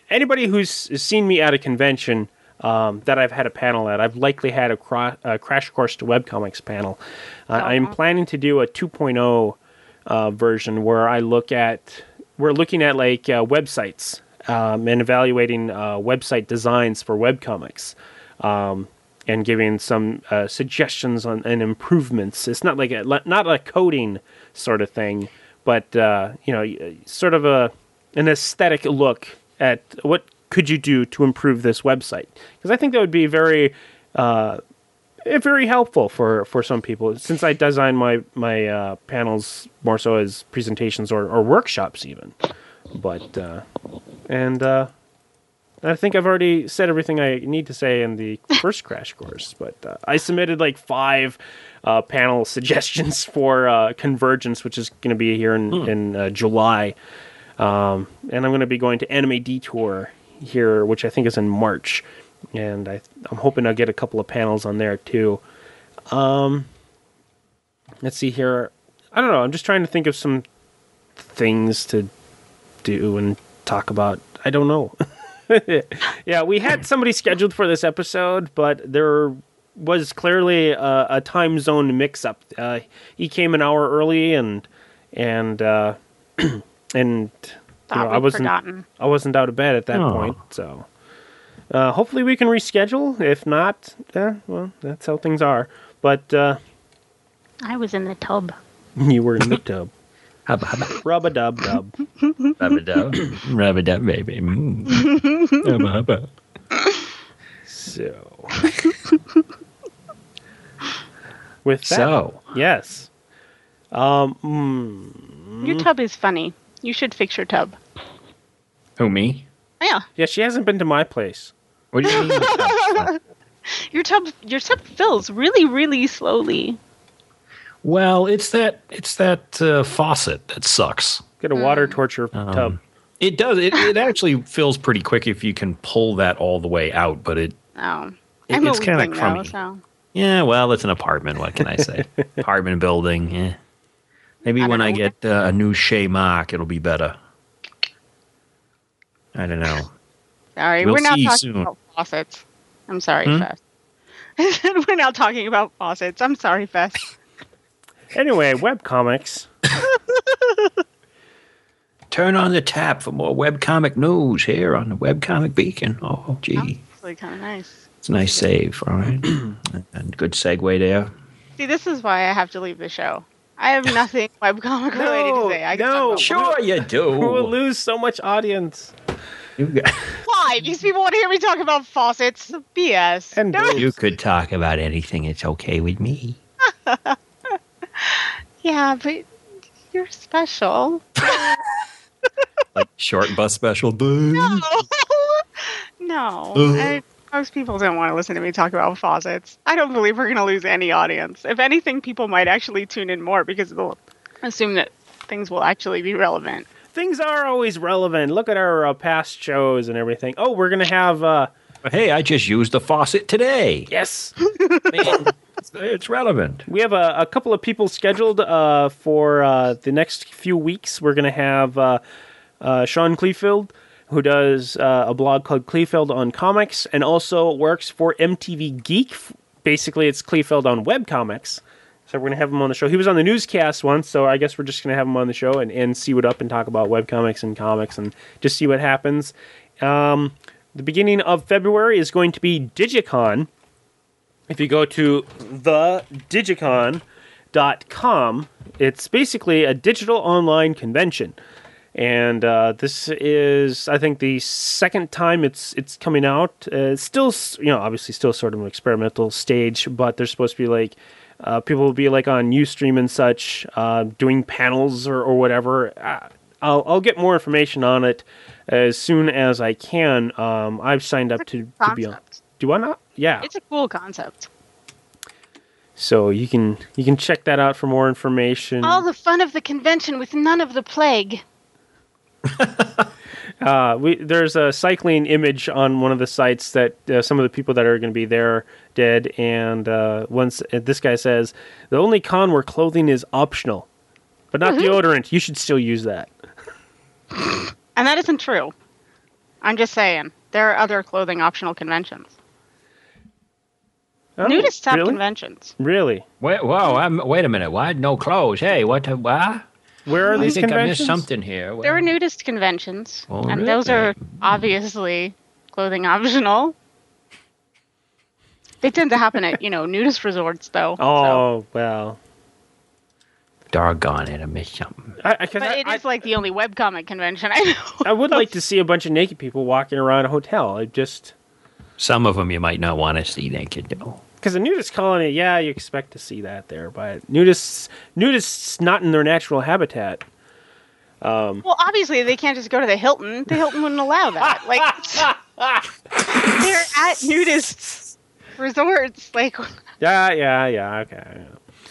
anybody who's seen me at a convention um, that I've had a panel at, I've likely had a, cro- a Crash Course to Webcomics panel. Uh, Uh-huh. I'm planning to do a two point oh uh, version where I look at, we're looking at like uh, websites um, and evaluating uh, website designs for webcomics. Um, and giving some uh, suggestions on and improvements. It's not like a not a coding sort of thing, but uh, you know, sort of a an aesthetic look at what could you do to improve this website. Because I think that would be very uh, very helpful for, for some people. Since I design my my uh, panels more so as presentations or, or workshops even, but uh, and. Uh, I think I've already said everything I need to say in the first Crash Course, but uh, I submitted like five uh, panel suggestions for uh, Convergence, which is going to be here in, Hmm. in uh, July. Um, and I'm going to be going to Anime Detour here, which I think is in March. And I, I'm hoping I'll get a couple of panels on there too. Um, let's see here. I don't know. I'm just trying to think of some things to do and talk about. I don't know. Yeah, we had somebody scheduled for this episode, but there was clearly a, a time zone mix-up. Uh, he came an hour early, and and uh, and you Thought know, I we'd wasn't forgotten. I wasn't out of bed at that Oh. point. So uh, hopefully we can reschedule. If not, eh, well, that's how things are. But uh, I was in the tub. you were in the tub. Hubba hubba. Rub-a-dub-dub. Rub a dub. Rub a dub, baby. Mm. Hubba hubba. So, with that, So, yes. Um, mm, Your tub is funny. You should fix your tub. who, me? Yeah, yeah, she hasn't been to my place. What do you mean? your tub your tub fills really, really slowly. Well, it's that it's that uh, faucet that sucks. Get a water torture Um, tub. It does. It, it actually fills pretty quick if you can pull that all the way out. But it, Oh, It- I'm it's a kinda weakling, though, crummy. so yeah, well, it's an apartment. What can I say? Apartment building. Yeah. Maybe I when don't I know. get uh, a new Shea Mock, it'll be better. I don't know. sorry, We'll we're not see talking soon. about faucets. I'm sorry, Hmm? Fess. We're not talking about faucets. I'm sorry, Fess. Anyway, webcomics. Turn on the tap for more webcomic news here on the Webcomic Beacon. Oh, gee. It's really kind of nice. It's a nice save, all right? And good segue there. See, this is why I have to leave the show. I have nothing webcomic related No, to say. I can no. talk about Sure you We'll do. lose so much audience. You, got- why? Because people want to hear me talk about faucets. B S. And No, boobs. you could talk about anything. It's okay with me. yeah, but you're special. Like short bus special. No, no. I, most people don't want to listen to me talk about faucets. I don't believe we're going to lose any audience. If anything, people might actually tune in more because they'll assume that things will actually be relevant. Things are always relevant. Look at our uh, past shows and everything. Oh, we're going to have... Uh, Hey, I just used the faucet today. yes! Man, it's, it's relevant. We have a, a couple of people scheduled uh, for uh, the next few weeks. We're going to have uh, uh, Sean Kleefeld, who does uh, a blog called Kleefeld on Comics, and also works for M T V Geek. Basically, it's Kleefeld on webcomics. So we're going to have him on the show. He was on the newscast once, so I guess we're just going to have him on the show and, and see what up and talk about webcomics and comics and just see what happens. Um, the beginning of February is going to be Digicon. If you go to the digicon dot com, it's basically a digital online convention. And uh, this is, I think, the second time it's it's coming out. Uh, it's still, you know, obviously still sort of an experimental stage, but there's supposed to be like, uh, people will be like on Ustream and such, uh, doing panels or, or whatever. Uh, I'll, I'll get more information on it as soon as I can. Um, I've signed up to, to be on. Concept. Do I not? Yeah. It's a cool concept. So you can you can check that out for more information. All the fun of the convention with none of the plague. Uh, we, there's a cycling image on one of the sites that uh, some of the people that are going to be there did, and uh, once uh, this guy says the only con where clothing is optional, but not deodorant. You should still use that. And that isn't true. I'm just saying. There are other clothing optional conventions. Oh, Nudists have really? conventions. Really? Wait, whoa! I'm, wait a minute. What? No clothes? Hey, what? the- What? Where are I these think I conventions? missed something here. There are Well, nudist conventions, Oh, and those really? are obviously clothing optional. They tend to happen at, you know, nudist resorts, though. so- Oh, well. doggone it! I missed something. I, I, 'cause But I, it I, is like the only webcomic convention I know. I would like to see a bunch of naked people walking around a hotel. I just... Some of them you might not want to see naked, though. Because a nudist colony, yeah, you expect to see that there, but nudists, nudists not in their natural habitat. Well, obviously, they can't just go to the Hilton. The Hilton wouldn't allow that. Like, they're at nudists resorts. Like, Yeah, yeah, yeah, okay.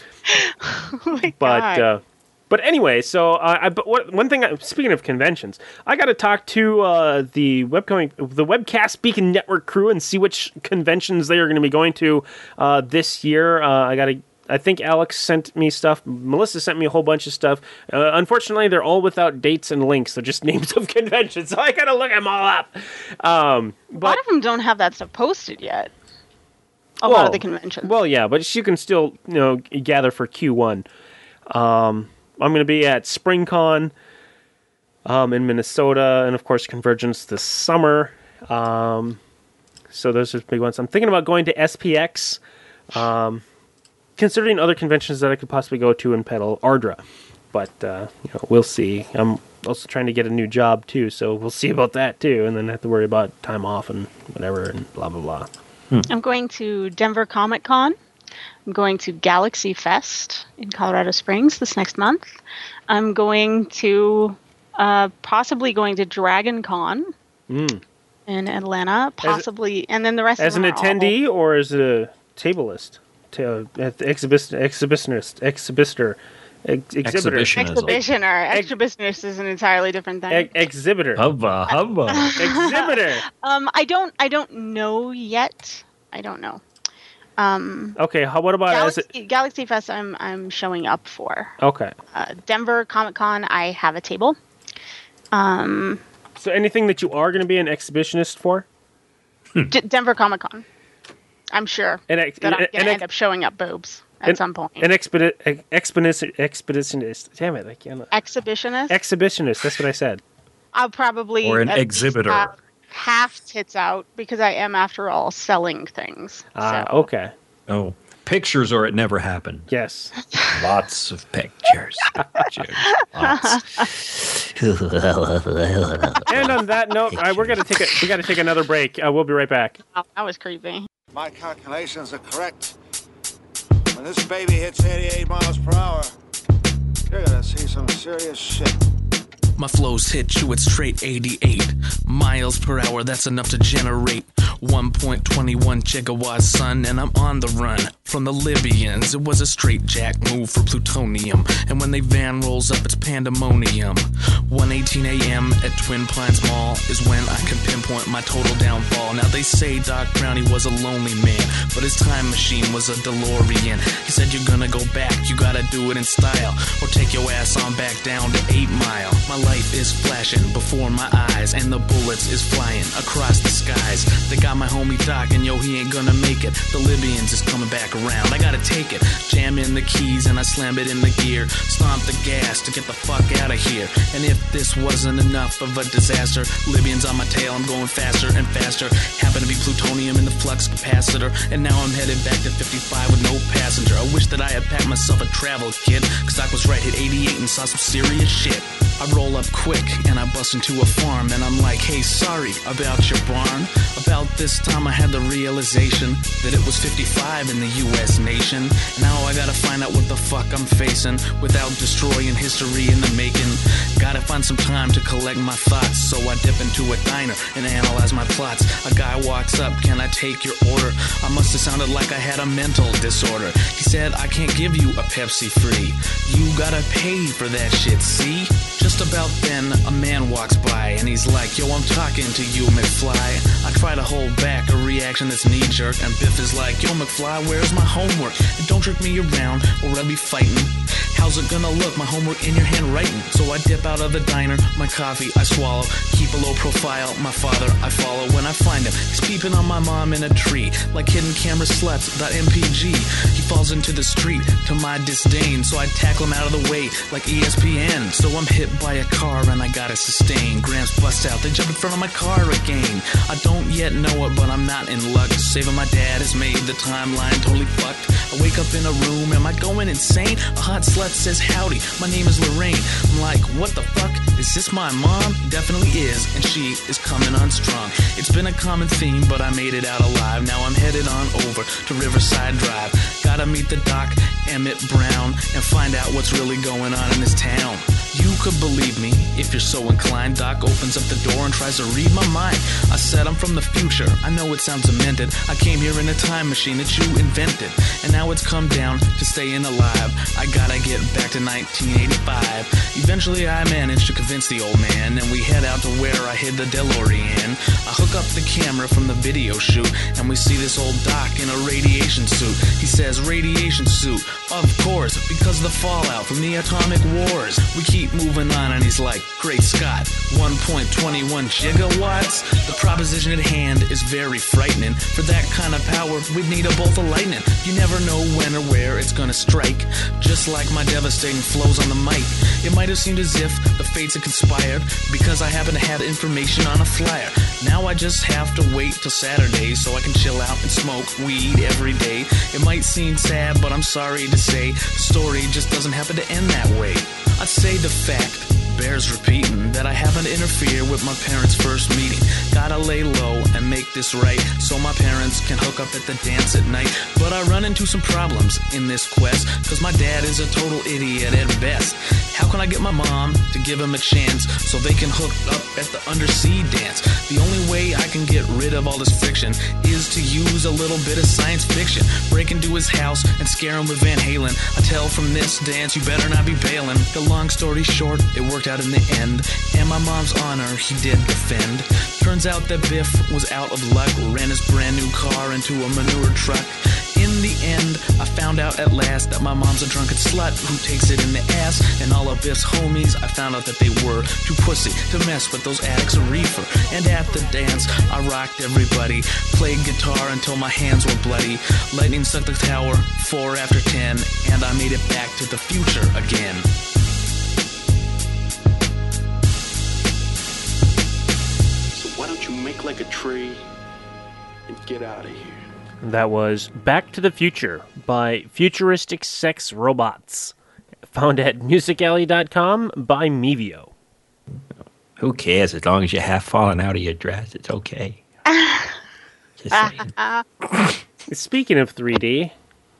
oh my But God. uh, but anyway, so uh, I, but what, one thing. I- Speaking of conventions, I got to talk to uh, the webcomic, the Webcast Beacon Network crew and see which conventions they are going to be going to uh, this year. Uh, I got to. I think Alex sent me stuff. Melissa sent me a whole bunch of stuff. Uh, unfortunately, they're all without dates and links. They're just names of conventions, so I got to look them all up. Um, a lot but of them don't have that stuff posted yet. A lot Well, of the conventions. Well, yeah, but you can still, you know, gather for Q one. Um, I'm going to be at SpringCon um, in Minnesota, and of course Convergence this summer. Um, so those are the big ones. I'm thinking about going to S P X, um, considering other conventions that I could possibly go to and pedal Ardra. But uh, you know, we'll see. I'm also trying to get a new job too, so we'll see about that too, and then have to worry about time off and whatever and blah blah blah. I'm going to Denver Comic Con. I'm going to Galaxy Fest in Colorado Springs this next month. I'm going to uh, possibly going to Dragon Con Mm. in Atlanta, possibly, and then the rest As of an them are all- attendee or as a tableist? Ta- uh, exhibition, exhibitionist, exhibitor, ex- exhibitor, Exhibition. Exhibitioner. Exhibitionist is an entirely different thing. Ex- exhibitor, Hubba, hubba. exhibitor. Um, I don't. I don't know yet. I don't know. Um, Okay, how, what about as Galaxy, Galaxy Fest. I'm I'm showing up for. a, okay? Uh, Denver Comic Con. I have a table. Um, So anything that you are going to be an exhibitionist for? D- Denver Comic Con. I'm sure An ex- that I'm an going to ex- end up showing up boobs at an- some point. An expedi- ex- expedition, expeditionist. Damn it, I can't. Exhibitionist. Exhibitionist. That's what I said. I'll probably Or an at least exhibitor. have half tits out because I am, after all, selling things. Ah, so. okay. Oh, pictures or it never happened. Yes. Lots of pictures. Pictures. Lots. And on that note, uh, we're gonna take a we got to take another break. Uh, we'll be right back. Oh, that was creepy. My calculations are correct. When this baby hits eighty-eight miles per hour, you're gonna see some serious shit. My flows hit you at straight eighty-eight miles per hour. That's enough to generate one point two one gigawatts, son. And I'm on the run from the Libyans. It was a straight jack move for plutonium. And when they van rolls up, it's pandemonium. one eighteen a.m. at Twin Pines Mall is when I can pinpoint my total downfall. Now they say Doc Brownie was a lonely man, but his time machine was a DeLorean. He said you're gonna go back, you gotta do it in style, or take your ass on back down to eight Mile. My life is flashing before my eyes, and the bullets is flying across the skies. They got my homie Doc, and yo, he ain't gonna make it. The Libyans is coming back around, I gotta take it. Jam in the keys and I slam it in the gear. Stomp the gas to get the fuck out of here. And if this wasn't enough of a disaster, Libyans on my tail, I'm going faster and faster. Happen to be plutonium in the flux capacitor, and now I'm headed back to fifty-five with no passenger. I wish that I had packed myself a travel kit, cause Doc was right, hit eighty-eight and saw some serious shit. I roll up quick and I bust into a farm, and I'm like, hey, sorry about your barn. About this time I had the realization that it was fifty-five in the U S nation. Now I gotta find out what the fuck I'm facing without destroying history in the making. Gotta find some time to collect my thoughts, so I dip into a diner and analyze my plots. A guy walks up, can I take your order? I must have sounded like I had a mental disorder. He said, I can't give you a Pepsi free. You gotta pay for that shit, see? Just about then, a man walks by and he's like, yo, I'm talking to you, McFly. I try to hold hold back a reaction that's knee-jerk. And Biff is like, yo, McFly, where's my homework? And don't trick me around or I'll be fighting. How's it gonna look? My homework in your handwriting. So I dip out of the diner, my coffee I swallow. Keep a low profile, my father I follow. When I find him, he's peeping on my mom in a tree. Like hidden camera sluts.mpg. He falls into the street to my disdain. So I tackle him out of the way like E S P N. So I'm hit by a car and I gotta sustain. Gramps bust out, they jump in front of my car again. I don't yet know it, but I'm not in luck. Saving my dad has made the timeline totally fucked. I wake up in a room, am I going insane? A hot slut says howdy, my name is Lorraine. I'm like, what the fuck? Is this my mom? Definitely is, and she is coming on strong. It's been a common theme, but I made it out alive. Now I'm headed on over to Riverside Drive. Gotta meet the doc, Emmett Brown, and find out what's really going on in this town. You could believe me if you're so inclined. Doc opens up the door and tries to read my mind. I said I'm from the future. I know it sounds demented. I came here in a time machine that you invented, and now it's come down to staying alive. I gotta get back to nineteen eighty-five. Eventually I managed to convince the old man, and we head out to where I hid the DeLorean. I hook up the camera from the video shoot, and we see this old doc in a radiation suit. He says, radiation suit, of course, because of the fallout from the atomic wars. We keep moving on, and he's like, great Scott, one point two one gigawatts? The proposition at hand is very frightening. For that kind of power, we'd need a bolt of lightning. You never know when or where it's gonna strike. Just like my devastating flows on the mic. It might have seemed as if the fates had conspired, because I happen to have information on a flyer. Now I just have to wait till Saturday so I can chill out and smoke weed every day. It might seem sad, but I'm sorry to say, the story just doesn't happen to end that way. I'd say the fact bears repeating that I happen to interfere with my parents' first meeting. Gotta lay low and make this right so my parents can hook up at the dance at night. But I run into some problems in this quest, cause my dad is a total idiot at best. How can I get my mom to give him a chance so they can hook up at the undersea dance? The only way I can get rid of all this friction is to use a little bit of science fiction. Break into his house and scare him with Van Halen. I tell from this dance, you better not be bailing. The long story short, it worked out in the end, and my mom's honor he did defend. Turns out that Biff was out of luck, ran his brand new car into a manure truck. In the end, I found out at last that my mom's a drunken slut who takes it in the ass. And all of Biff's homies, I found out that they were too pussy to mess with those addicts of reefer. And at the dance, I rocked everybody, played guitar until my hands were bloody. Lightning struck the tower, four after ten, and I made it back to the future again. So why don't you make like a tree and get out of here? That was Back to the Future by Futuristic Sex Robots. Found at music alley dot com by Mevio. Who cares? As long as you have fallen out of your dress, it's okay. Just saying. Speaking of three D,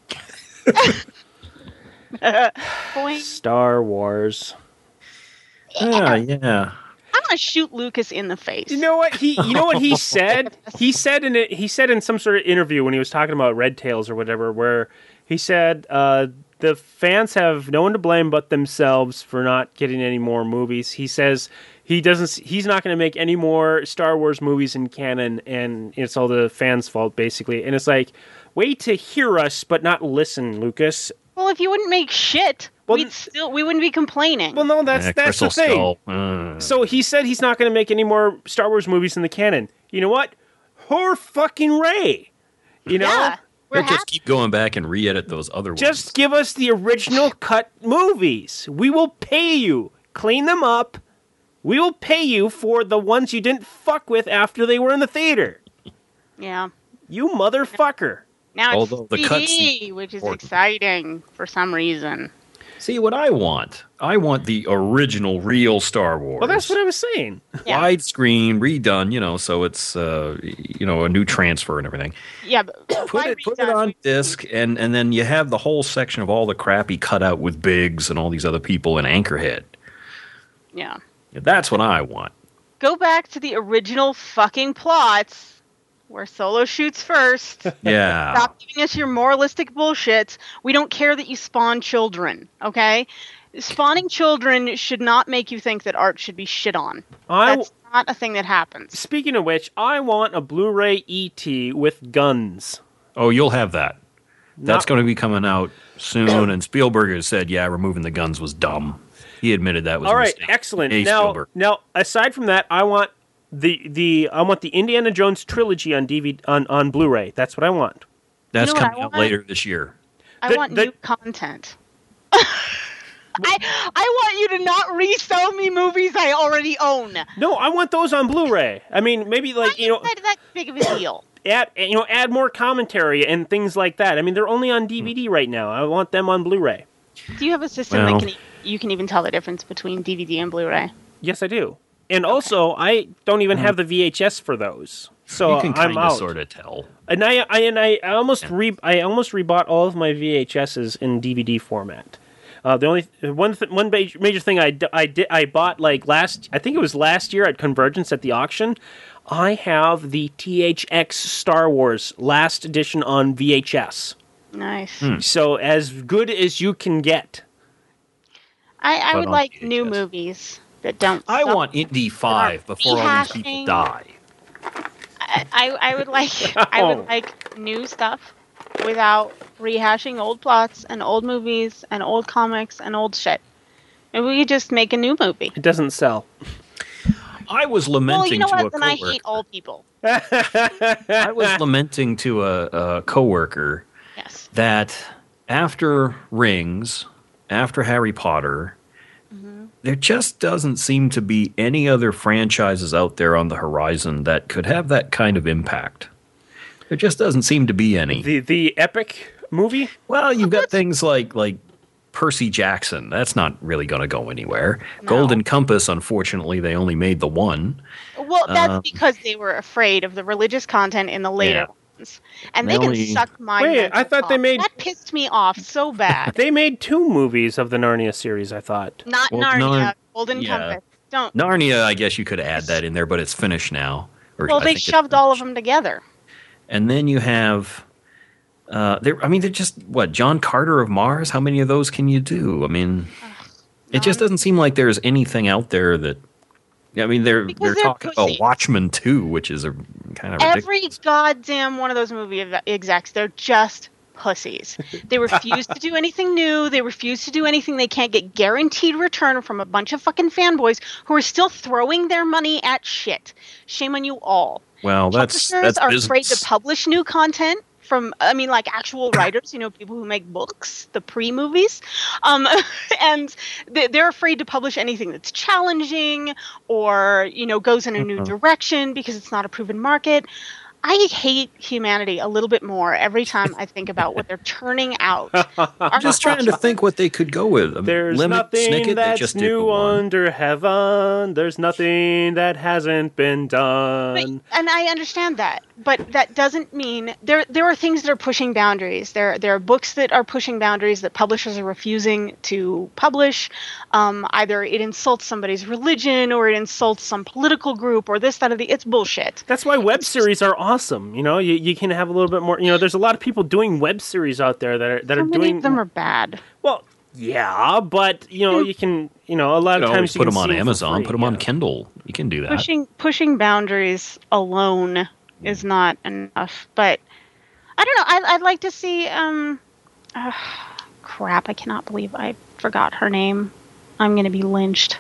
Star Wars. Yeah, yeah. I'm gonna shoot Lucas in the face. You know what he? You know what he said? He said in it. He said in some sort of interview when he was talking about Red Tails or whatever, where he said uh, the fans have no one to blame but themselves for not getting any more movies. He says he doesn't. He's not going to make any more Star Wars movies in canon, and it's all the fans' fault basically. And it's like, wait to hear us, but not listen, Lucas. Well, if you wouldn't make shit, well, we'd still we wouldn't be complaining. Well, no, that's Yeah, that's the Crystal thing. Skull. Uh. So he said he's not going to make any more Star Wars movies in the canon. You know what? Her fucking Ray. You know? Yeah, we're They'll happy. just keep going back and re-edit those other ones. Just give us the original cut movies. We will pay you. Clean them up. We will pay you for the ones you didn't fuck with after they were in the theater. Yeah. You motherfucker. Now Although the it's three D, cutscene- which is or- exciting for some reason. See what I want. I want the original, real Star Wars. Well, that's what I was saying. Yeah. Widescreen, redone, you know, so it's uh, you know, a new transfer and everything. Yeah, but Put why it, put redone? it on disc, and and then you have the whole section of all the crappy cutout with Biggs and all these other people in Anchorhead. Yeah. That's what I want. Go back to the original fucking plots where Solo shoots first. Yeah. Stop giving us your moralistic bullshit. We don't care that you spawn children, okay? Spawning children should not make you think that art should be shit on. I, That's not a thing that happens. Speaking of which, I want a Blu-ray E T with guns. Oh, you'll have that. That's Not- going to be coming out soon. And Spielberg has said, yeah, removing the guns was dumb. He admitted that was All a right, mistake. excellent. Hey, now, Spielberg. now, aside from that, I want the the I want the Indiana Jones trilogy on D V D on, on Blu-ray. That's what I want. That's You know what coming I out want? later this year. I The- want the- new content. I I want you to not resell me movies I already own. No, I want those on Blu-ray. I mean, maybe like you know, Not that big of a deal. add you know, add more commentary and things like that. I mean, they're only on D V D right now. I want them on Blu-ray. Do you have a system Well- that can e- you can even tell the difference between D V D and Blu-ray? Yes, I do. And also, I don't even have the V H S for those, so You can I'm kind out. of sort of tell. And I, I and I almost re I almost rebought all of my V H S's in D V D format. Uh, the only one th- one major, major thing I, d- I did I bought like last I think it was last year at Convergence at the auction. I have the T H X Star Wars last edition on V H S. Nice. Hmm. So as good as you can get. I, I But would on like V H S. new movies that don't. I suck. want Indy five before all these people rehashing. die. I, I I would like I Oh. would like new stuff without rehashing old plots and old movies and old comics and old shit. Maybe we could just make a new movie. It doesn't sell. I was lamenting Well, you know to a what? Then I coworker. hate old people. I was lamenting to a, a coworker Yes. that after Rings, after Harry Potter, there just doesn't seem to be any other franchises out there on the horizon that could have that kind of impact. There just doesn't seem to be any. The the epic movie? Well, you've got things like like Percy Jackson. That's not really going to go anywhere. Golden Compass, unfortunately, they only made the one. Well, that's Uh, because they were afraid of the religious content in the later Yeah. ones, and They they, can only- suck my. Wait, mental I thought they off. made- that pissed me off so bad. They made two movies of the Narnia series, I thought. Not Well, Narnia, Nar- Golden yeah. Compass. Don't. Narnia, I guess you could add that in there, but it's finished now. Or well, I they think it's shoved all of finished. them together. And then you have, uh, there. I mean, they're just what John Carter of Mars. How many of those can you do? I mean, it just doesn't seem like there's anything out there that. I mean, they're Because they're, they're talking pussies. about Watchmen two, which is a kind of Every ridiculous. goddamn one of those movie ev- execs, they're just pussies. They refuse to do anything new. They refuse to do anything they can't get guaranteed return from a bunch of fucking fanboys who are still throwing their money at shit. Shame on you all. Well, that's Publishers that's are business. afraid to publish new content from, I mean, like actual writers, you know, people who make books, the pre-movies, um, and they- they're afraid to publish anything that's challenging or, you know, goes in a new direction because it's not a proven market. I hate humanity a little bit more every time I think about what they're turning out. I'm just trying to think what they could go with. I mean, There's Limit nothing Snicket, they that's just did the new one. under heaven. There's nothing that hasn't been But, done. and I understand that, but that doesn't mean there there are things that are pushing boundaries. There there are books that are pushing boundaries that publishers are refusing to publish. Um, either it insults somebody's religion or it insults some political group or this that or the. It's bullshit. That's why web series are awesome. You know, you, you can have a little bit more. You know, there's a lot of people doing web series out there that are that How are many doing. of them are bad? Well, yeah, but you know, you can. You know, a lot You of can times always you put can them on see for Amazon, free, put them on yeah. Kindle. You can do that. Pushing pushing boundaries alone is not enough. But I don't know. I, I'd like to see. Um, uh, crap! I cannot believe I forgot her name. I'm going to be lynched.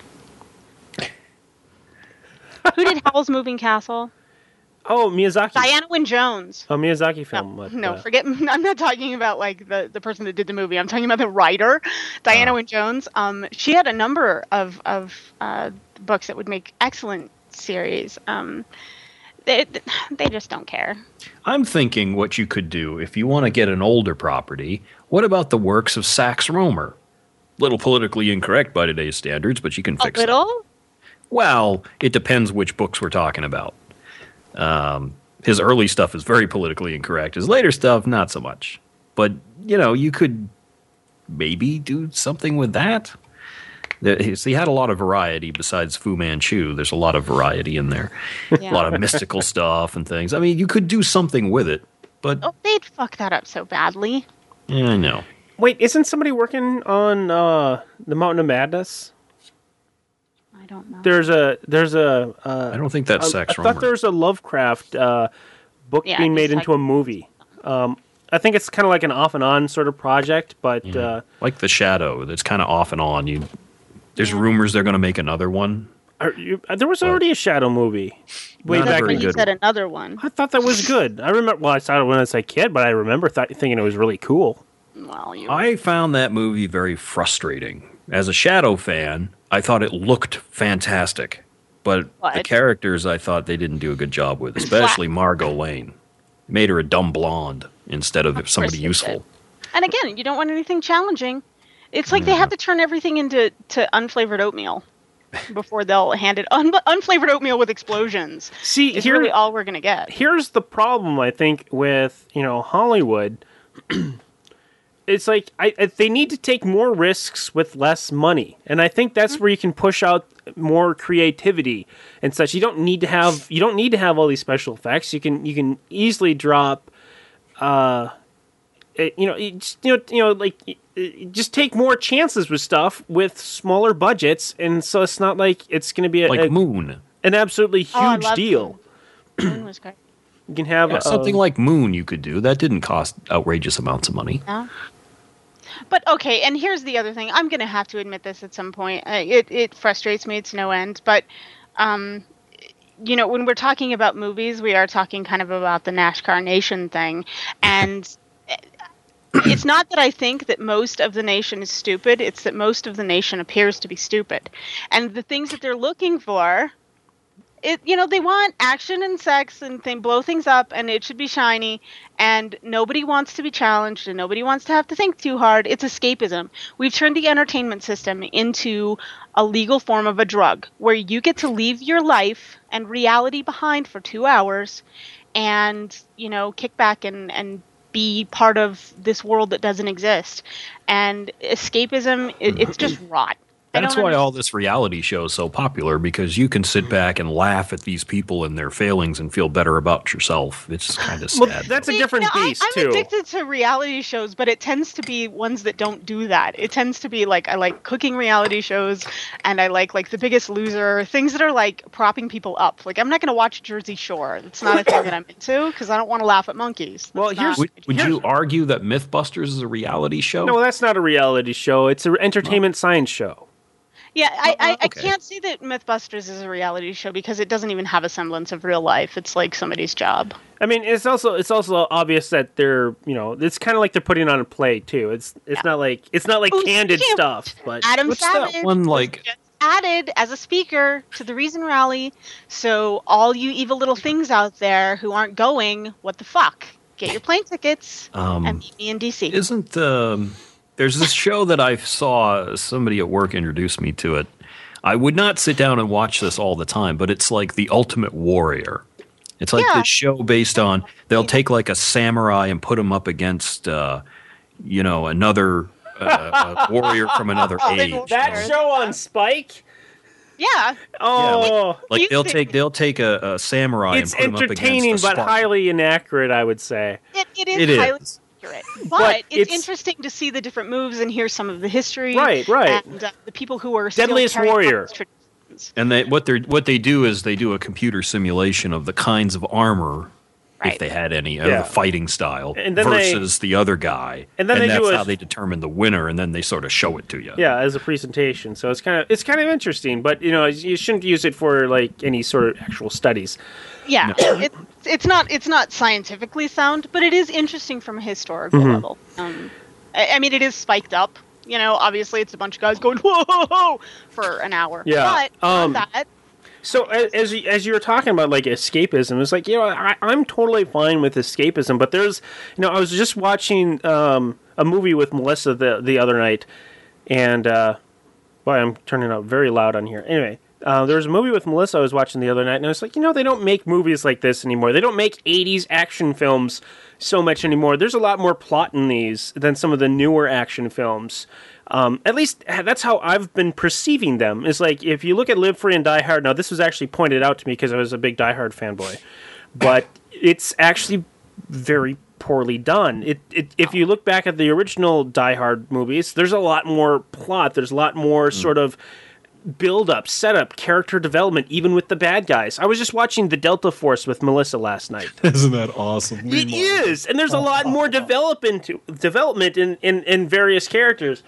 Who did Howl's Moving Castle? Oh, Miyazaki. Diana Wynne Jones. Oh, Miyazaki film. No, with, no, uh, forget. I'm not talking about like the, the person that did the movie. I'm talking about the writer, Diana Wynne Jones. Um, she had a number of of uh, books that would make excellent series. Um, they they just don't care. I'm thinking what you could do if you want to get an older property. What about the works of Sax Rohmer? Little politically incorrect by today's standards, but you can A fix that. little. Well, it depends which books we're talking about. Um, his early stuff is very politically incorrect. His later stuff, not so much. But, you know, you could maybe do something with that. There, he's- he had a lot of variety besides Fu Manchu. There's a lot of variety in there. Yeah. A lot of mystical stuff and things. I mean, you could do something with it. But, Oh, they'd fuck that up so badly. yeah, I know. Wait, isn't somebody working on uh, the Mountain of Madness? I don't know. There's a there's a. Uh, I don't think that's I, Sex I Romer. thought there was a Lovecraft uh, book Yeah, being made it's into like- a movie. Um, I think it's kind of like an off and on sort of project, but Yeah. uh, Like The Shadow, that's kind of off and on. You, there's rumors they're going to make another one. are you, there was already a Shadow movie. Way Not a back very He good said one. another one. I thought that was good. I remember. Well, I saw it when I was a kid, but I remember th- thinking it was really cool. Well, you. I found that movie very frustrating. As a Shadow fan, I thought it looked fantastic, but the What? characters I thought they didn't do a good job with, especially Margot Lane. Made her a dumb blonde instead of, Of somebody course they useful. did. And again, you don't want anything challenging. It's like they have to turn everything into to unflavored oatmeal before they'll hand it un- unflavored oatmeal with explosions. See, It's here, really all we're gonna get. here's the problem. I think with you know Hollywood, it's like I, I, they need to take more risks with less money, and I think that's where you can push out more creativity and such. You don't need to have you don't need to have all these special effects. You can you can easily drop, uh, it, you know, it just, you know, you know, like it- it- just take more chances with stuff with smaller budgets, and so it's not like it's going to be a, Like a- Moon. an absolutely Oh, I huge love deal. Moon was great. You can have Yeah, a, something like Moon you could do. That didn't cost outrageous amounts of money. Yeah. But okay, and here's the other thing. I'm going to have to admit this at some point. Uh, it it frustrates me to no end. But, um, you know, when we're talking about movies, we are talking kind of about the NASCAR Nation thing, and it's not that I think that most of the nation is stupid. It's that most of the nation appears to be stupid, and the things that they're looking for. It, you know, they want action and sex and they blow things up and it should be shiny and nobody wants to be challenged and nobody wants to have to think too hard. It's escapism. We've turned the entertainment system into a legal form of a drug where you get to leave your life and reality behind for two hours and, you know, kick back and, and be part of this world that doesn't exist. And escapism, it, it's just rot. I That's don't why understand. all this reality show is so popular, because you can sit back and laugh at these people and their failings and feel better about yourself. It's kind of well, sad. that's a See, different you know, beast I, I'm too. addicted to reality shows, but it tends to be ones that don't do that. It tends to be like I like cooking reality shows, and I like like The Biggest Loser, things that are like propping people up. Like I'm not going to watch Jersey Shore. It's not a thing that I'm into because I don't want to laugh at monkeys. Well, That's here's- not- would would you argue that MythBusters is a reality show? No, that's not a reality show. It's an entertainment science show. yeah, I, I, I okay. can't say that MythBusters is a reality show because it doesn't even have a semblance of real life. It's like somebody's job. I mean, it's also it's also obvious that they're you know it's kind of like they're putting on a play too. It's it's not like it's not like Oh, candid speaking of stuff, but Adam What's Savage that one was like? just added as a speaker to the Reason Rally. So all you evil little things out there who aren't going, what the fuck? Get your plane tickets Um, and meet me in D C. Isn't um, there's this show that I saw somebody at work introduced me to it. I would not sit down and watch this all the time, but it's like The Ultimate Warrior. It's like Yeah. this show based on they'll take like a samurai and put him up against uh, you know another uh, a warrior from another Oh, they age. will- you that know? show on Spike. Yeah. Oh, Like You they'll think- take they'll take a, a samurai it's and put him up entertaining against a but Spartan. highly inaccurate, I would say. It, it is It highly is. accurate. But, But it's, it's- interesting to see the different moves and hear some of the history. Right, right. And uh, the people who are still Deadliest carrying on Warrior. those traditions. And they what they what they do is they do a computer simulation of the kinds of armor, if Right. they had any, of Yeah. the fighting style And then they- versus the other guy. And then they that's do a- how they determine the winner, and then they sort of show it to you. Yeah, as a presentation. So it's kind of it's kind of interesting, but you know you shouldn't use it for like any sort of actual studies. Yeah, it, it's not it's not scientifically sound, but it is interesting from a historical Mm-hmm. level. Um, I, I mean, it is spiked up. You know, obviously, it's a bunch of guys going whoa, whoa, whoa for an hour. Yeah, but um, not that. So as as you, as you were talking about like escapism, it's like you know I, I'm totally fine with escapism, but there's you know I was just watching um, a movie with Melissa the the other night, and uh, boy I'm turning out very loud on here. Anyway, uh, there was a movie with Melissa I was watching the other night, and I was like, you know they don't make movies like this anymore. They don't make eighties action films so much anymore. There's a lot more plot in these than some of the newer action films. Um, at least that's how I've been perceiving them. Is like if you look at Live Free and Die Hard. Now this was actually pointed out to me because I was a big Die Hard fanboy, but it's actually very poorly done. It, it if you look back at the original Die Hard movies, there's a lot more plot. There's a lot more sort of build up, setup, character development, even with the bad guys. I was just watching The Delta Force with Melissa last night. Isn't that awesome? It is, and there's a lot more development development in, in, in various characters.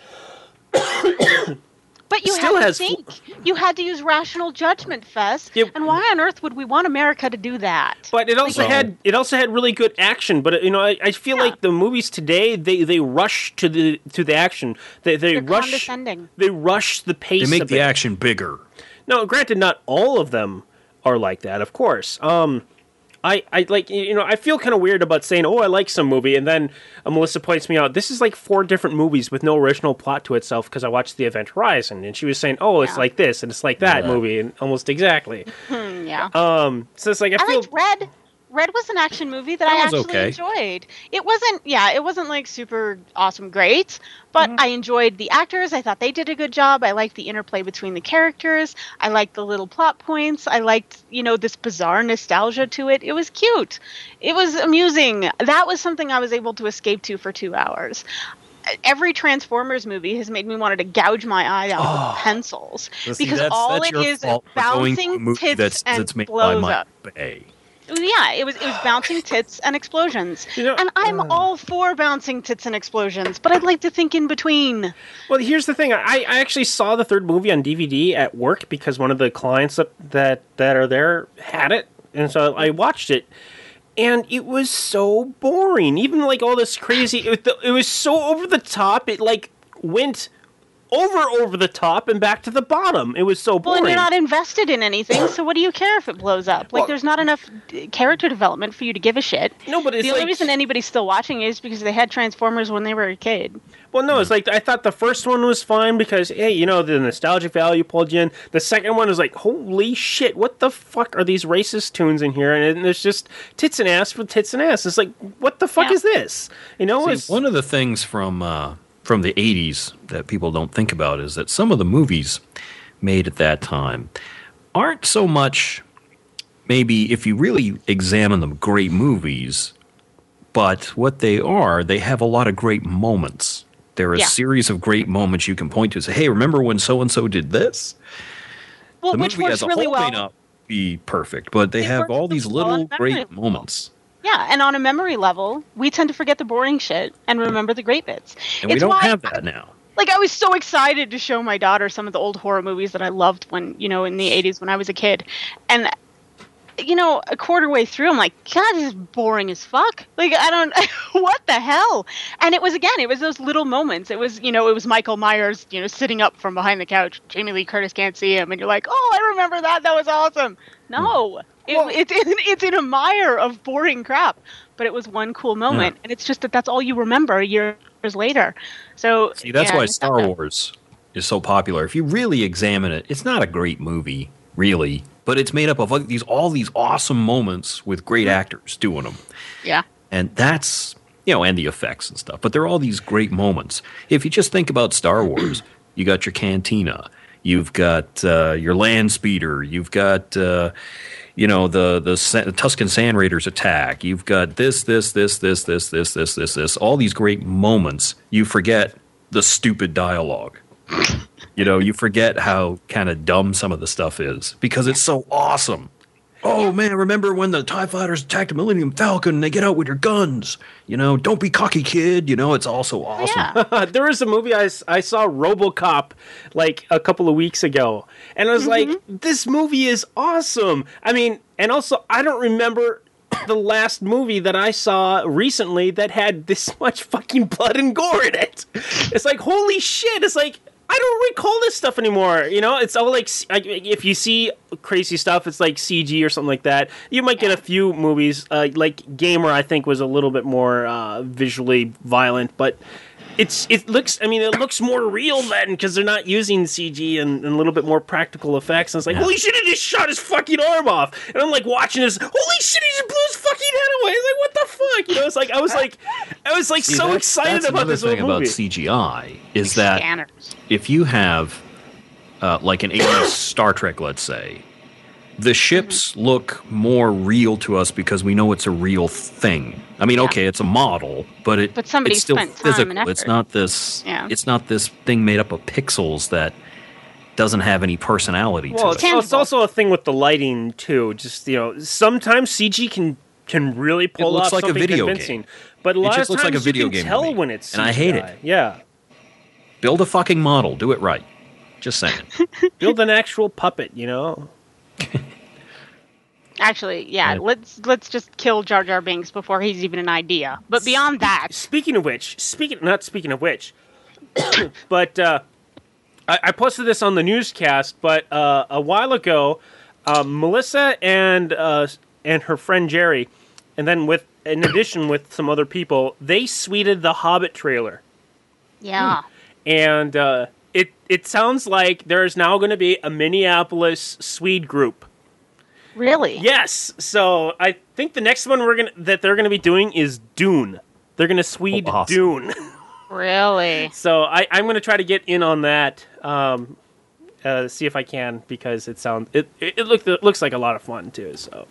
But you Still had to has- think. You had to use rational judgment, Fess. Yep. And why on earth would we want America to do that? But it also Like- had it also had really good action. But you know, I, I feel Yeah. like the movies today they, they rush to the to the action. They they They're rush condescending. they rush the pace. They make a the bit. action bigger. No, granted, not all of them are like that, of course. Um, I, I like you know I feel kind of weird about saying, oh, I like some movie, and then uh, Melissa points me out this is like four different movies with no original plot to itself because I watched The Event Horizon, and she was saying, oh, it's Yeah. like this and it's like that Yeah. movie, and almost exactly. Hmm, yeah. Um, so it's like I, I feel liked Red. Red was an action movie that, That I was actually okay. enjoyed. It wasn't, yeah, it wasn't like super awesome great, but I enjoyed the actors. I thought they did a good job. I liked the interplay between the characters. I liked the little plot points. I liked, you know, this bizarre nostalgia to it. It was cute. It was amusing. That was something I was able to escape to for two hours. Every Transformers movie has made me wanted to gouge my eye out with pencils Well, see, because that's- all that's it your is fault for going to a bouncing movie tits that's, and that's made by blows Mike up. Bay. Yeah, it was it was bouncing tits and explosions. You know, and I'm all for bouncing tits and explosions, but I'd like to think in between. Well, here's the thing. I, I actually saw the third movie on D V D at work because one of the clients that, that, that are there had it. And so I watched it. And it was so boring. Even like all this crazy... It, was- it was so over the top. It like went over over the top and back to the bottom. It was so Well, boring. and you're not invested in anything, so what do you care if it blows up? Like, Well- there's not enough uh, character development for you to give a shit. No, but it's the only like- reason anybody's still watching is because they had Transformers when they were a kid. Well, no, it's like I thought the first one was fine because, hey, you know, the nostalgic value pulled you in. The second one was like, holy shit, what the fuck are these racist tunes in here? And, and there's just tits and ass for tits and ass. It's like, what the fuck Yeah. is this? You know, See, it's one of the things from uh, from the eighties that people don't think about is that some of the movies made at that time aren't so much, maybe if you really examine them, great movies, but what they are, they have a lot of great moments. There are a Yeah. series of great moments you can point to and say, hey, remember when so-and-so did this? Well, The which movie works as a really whole well. may not be perfect, but they It have works all these really well little on memory great level. moments. Yeah, and on a memory level, we tend to forget the boring shit and remember the great bits. And we It's don't why have that now. Like, I was so excited to show my daughter some of the old horror movies that I loved when, you know, in the eighties when I was a kid. And, you know, a quarter way through, I'm like, God, this is boring as fuck. Like, I don't, what the hell? And it was, again, it was those little moments. It was, you know, it was Michael Myers, you know, sitting up from behind the couch. Jamie Lee Curtis can't see him. And you're like, oh, I remember that. That was awesome. No, it, it's, in, it's in a mire of boring crap. But it was one cool moment. Yeah. And it's just that that's all you remember years later. So, See, that's yeah, why it's Star not- Wars is so popular. If you really examine it, it's not a great movie, really, but it's made up of all these all these awesome moments with great actors doing them. Yeah. And that's, you know, and the effects and stuff. But there are all these great moments. If you just think about Star Wars, you got your cantina, you've got uh, your land speeder, you've got, uh, you know, the the Sa- Tusken Sand Raiders attack. You've got this, this, this, this, this, this, this, this, this. All these great moments. You forget the stupid dialogue. You know, you forget how kind of dumb some of the stuff is because it's so awesome. Oh, man, remember when the TIE fighters attacked the Millennium Falcon and they get out with your guns? You know, don't be cocky, kid. You know, it's all so awesome. Yeah. there was a movie I, s- I saw, RoboCop, like a couple of weeks ago, and I was like, this movie is awesome. I mean, and also I don't remember the last movie that I saw recently that had this much fucking blood and gore in it. It's like, holy shit! It's like, I don't recall this stuff anymore. You know, it's all like, s- like, if you see crazy stuff, it's like C G or something like that. You might get a few movies, uh, like Gamer, I think, was a little bit more uh, visually violent, but it's it looks. I mean, it looks more real then because they're not using C G and, and a little bit more practical effects. And it's like, Yeah. holy shit! He just shot his fucking arm off, and I'm like watching this. Holy shit! He just blew his fucking head away. It's like, what the fuck? You know, it's like I was like, I was like See, so that's- excited that's about another this thing whole movie. about C G I is that Scanners. if you have uh, like an eighties Star Trek, let's say, the ships look more real to us because we know it's a real thing. I mean, Yeah. okay, it's a model, but it But somebody it's still spent time and physical. It's effort. not this. Yeah. It's not this thing made up of pixels that doesn't have any personality Well, to it's, it. it's also a thing with the lighting too. Just you know, sometimes C G can can really pull looks off like a something video convincing, game. but a It lot just of looks like times a video you can game to tell me, when it's and I C G I. hate it. Yeah, Build a fucking model. Do it right. Just saying. build an actual puppet. You know. Actually, yeah, Yeah. let's let's just kill Jar Jar Binks before he's even an idea. But beyond that, Speaking of which, speaking not speaking of which, but uh, I, I posted this on the newscast. But uh, a while ago, uh, Melissa and uh, and her friend Jerry, and then with in addition with some other people, they sweeted the Hobbit trailer, yeah. and uh, it it sounds like there is now going to be a Minneapolis Swede group. Really? Yes. So I think the next one we're gonna that they're gonna be doing is Dune. They're gonna Swede Oh, awesome. Dune. Really? So I, I'm gonna try to get in on that. Um, uh, see if I can because it sounds it it, it, look, it looks like a lot of fun too. So,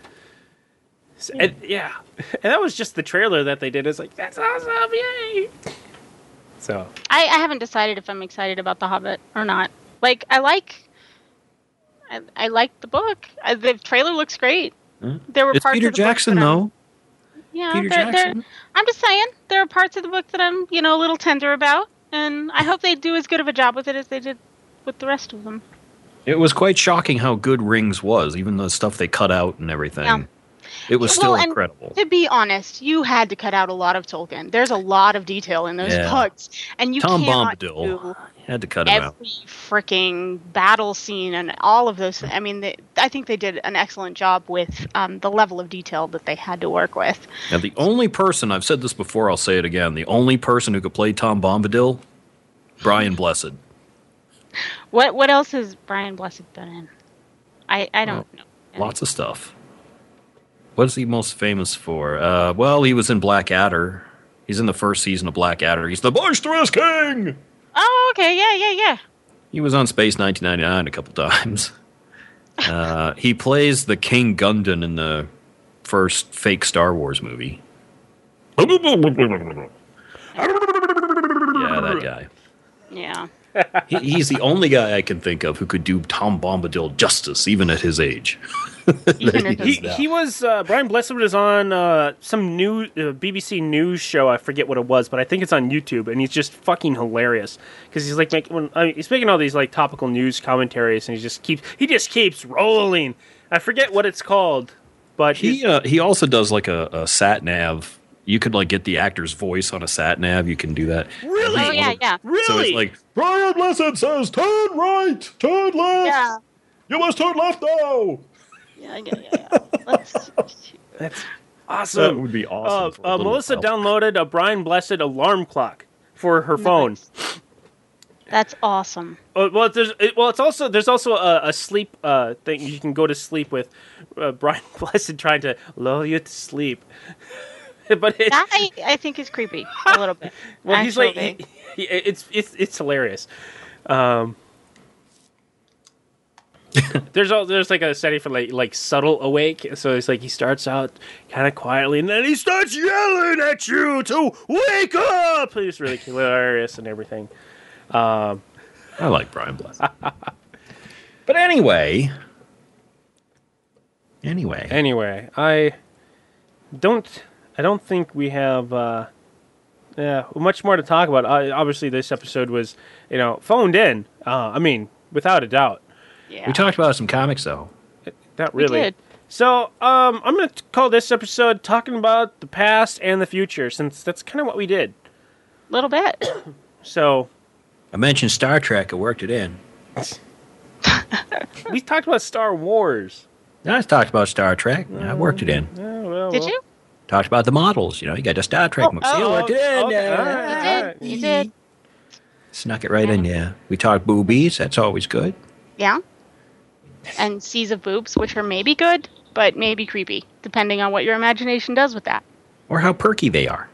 so yeah. And, yeah, and that was just the trailer that they did. It's like that's awesome, yay! So I, I haven't decided if I'm excited about The Hobbit or not. Like, I like, I, I like the book. I, the trailer looks great. Hmm? There were It's parts Peter of the book Jackson, that I'm- though. Yeah, Peter they're, they're, Jackson. I'm just saying there are parts of the book that I'm, you know, a little tender about, and I hope they do as good of a job with it as they did with the rest of them. It was quite shocking how good Rings was, even the stuff they cut out and everything. Yeah. It was Well, still and incredible. To be honest, you had to cut out a lot of Tolkien. There's a lot of detail in those Yeah. books, and you Tom cannot Bombadil do had to cut him out. every freaking battle scene and all of those. I mean, they, I think they did an excellent job with um, the level of detail that they had to work with. Now, the only person, I've said this before, I'll say it again, the only person who could play Tom Bombadil, Brian Blessed. What what else has Brian Blessed been in? I I don't know. Lots of stuff. What is he most famous for? Uh, well, he was in Blackadder. He's in the first season of Blackadder. He's the boisterous king! Oh, okay, yeah, yeah, yeah. He was on Space nineteen ninety-nine a couple times. Uh, he plays the King Gundam in the first fake Star Wars movie. Yeah, that guy. Yeah. He, he's the only guy I can think of who could do Tom Bombadil justice, even at his age. Even at he, his he was uh, Brian Blessed was on uh, some new uh, B B C News show. I forget what it was, but I think it's on YouTube, and he's just fucking hilarious because he's like making when, I mean, he's making all these like topical news commentaries, and he just keeps he just keeps rolling. I forget what it's called, but he's- He uh, he also does like a, a sat nav. You could like get the actor's voice on a sat nav. You can do that. really, Oh yeah, yeah. really. So it's like Brian Blessed says, "Turn right, turn left. Yeah. You must turn left now." Yeah, yeah, yeah. yeah. Let's, That's That awesome. would be awesome. for a Uh, uh, little Melissa help. downloaded a Brian Blessed alarm clock for her phone. that's awesome. Uh, well, there's it, well, it's also there's also a, a sleep uh, thing you can go to sleep with. Uh, Brian Blessed trying to lull you to sleep, but it, That I, I think is creepy a little bit. well, he's like actually. he, he, it's it's it's hilarious. Um, there's all there's like a setting for like like subtle awake, so it's like he starts out kind of quietly, and then he starts yelling at you to wake up. It's really hilarious and everything. Um, I like Brian Blessed. But anyway, anyway, Anyway, I don't. I don't think we have. Uh, yeah, much more to talk about. Uh, obviously, this episode was, you know, phoned in. Uh, I mean, without a doubt. Yeah. we talked about some comics though. Not We really. did. So, um, I'm going to call this episode "Talking About the Past and the Future," since that's kind of what we did. A little bit. So, I mentioned Star Trek. I worked it in. we talked about Star Wars. I talked about Star Trek. I worked it in. Oh, well, Did well. you? Talked about the models. You know, you got the Star Trek. Oh, See, I oh, worked it in. okay, yeah. all right, all right. You did. Snuck it right in there. We talked boobies. That's always good. Yeah. And seas of boobs, which are maybe good, but maybe creepy, depending on what your imagination does with that. Or how perky they are.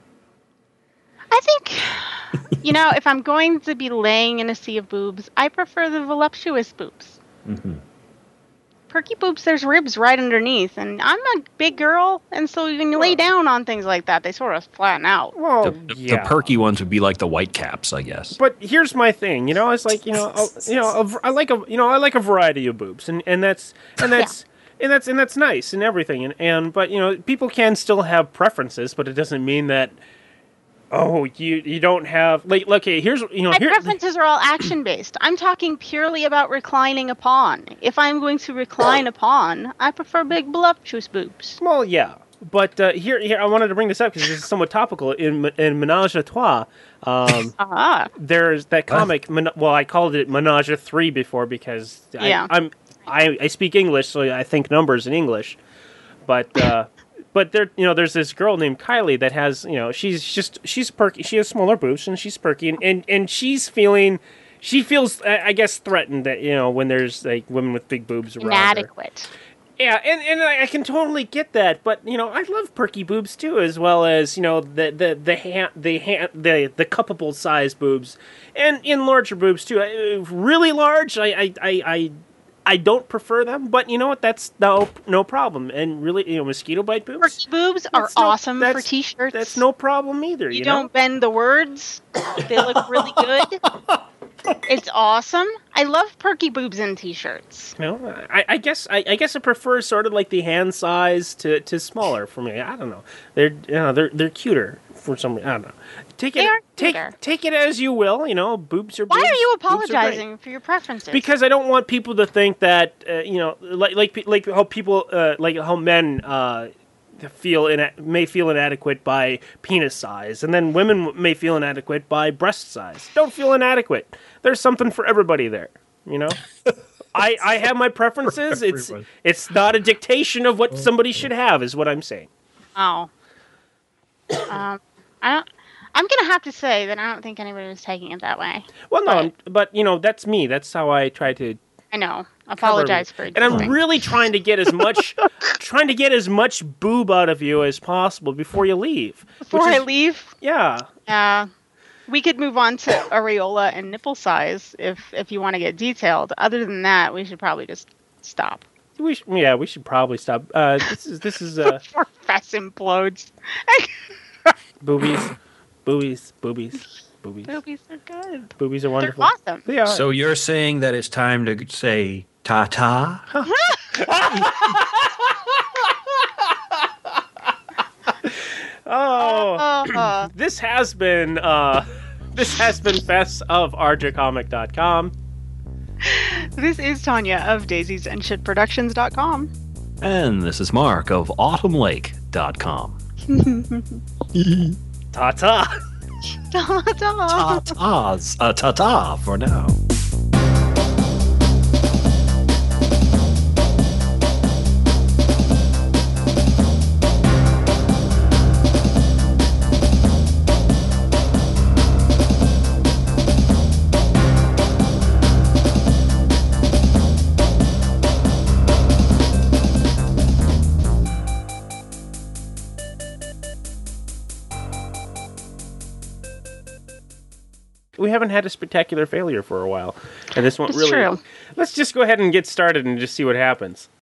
I think, you know, if I'm going to be laying in a sea of boobs, I prefer the voluptuous boobs. Mm-hmm. perky boobs, there's ribs right underneath, and I'm a big girl, and so when you lay down on things like that, they sort of flatten out. Well, The, the, yeah. the perky ones would be like the white caps, I guess. But here's my thing, you know, it's like, you know, a, you know, a, I like a, you know, I like a variety of boobs, and, and that's, and that's, and that's, and that's nice and everything, and, and, but, you know, people can still have preferences, but it doesn't mean that, oh, you, you don't have, like, okay, here's, you know, My here, preferences are all action-based. I'm talking purely about reclining upon. If I'm going to recline upon, I prefer big, voluptuous boobs. well, yeah, but uh, here, here, I wanted to bring this up because this is somewhat topical in, in Menage a Trois. Um, Ah, there's that comic. Men- well, I called it Menage a Three before because Yeah. I, I'm I, I speak English, so I think numbers in English. But uh, but there, you know, there's this girl named Kylie that has, you know, she's just she's perky. She has smaller boobs and she's perky, and and, and she's feeling. She feels, I I guess, threatened that, you know, when there's like women with big boobs around her. inadequate. Yeah, and, and I I can totally get that, but you know, I love perky boobs too, as well as, you know, the the the hand the hand the the cuppable size boobs, and in larger boobs too. Uh, Really large, I I, I I I don't prefer them, but you know what? That's no no problem. And really, you know, mosquito bite boobs. Perky boobs are That's no- awesome for that's- t-shirts. That's no problem either. You, You know? don't bend the words. They look really good. It's awesome. I love perky boobs in t-shirts. You know, I, I guess I, I guess I prefer sort of like the hand size to, to smaller for me. I don't know. They're you know, they're they're cuter for some reason. I don't know. Take it They are take cuter. take it as you will. You know, boobs are. Why boobs. are you Boobs are great. apologizing for your preferences? Because I don't want people to think that uh, you know, like like pe- like how people uh, like how men uh, feel ina- may feel inadequate by penis size, and then women may feel inadequate by breast size. Don't feel inadequate. There's something for everybody there. You know. I, I have my preferences. It's everyone. it's not a dictation of what somebody should have, is what I'm saying. Oh. um, I don't. I'm gonna have to say that I don't think anybody was taking it that way. Well, no, But- I'm, but you know that's me. That's how I try to I know. cover- Apologize for And I'm existing. really trying to get as much trying to get as much boob out of you as possible before you leave. Before which I is- leave, Yeah. uh, we could move on to areola and nipple size if if you want to get detailed. Other than that, we should probably just stop. We sh- yeah, we should probably stop. Uh, this is this is uh, Before Fess implodes. boobies, boobies, boobies, boobies. Boobies are good. Boobies are They're wonderful. awesome. They are. So you're saying that it's time to say ta-ta? oh, Uh, this has been uh, this has been Fess of arja comic dot com. this is Tanya of daisies and shit productions dot com. And this is Mark of autumn lake dot com. Ta ta. Ta-ta. Ta-ta's, uh, ta-ta for now. We haven't had a spectacular failure for a while, and this won't It's really. true. Let's just go ahead and get started and just see what happens.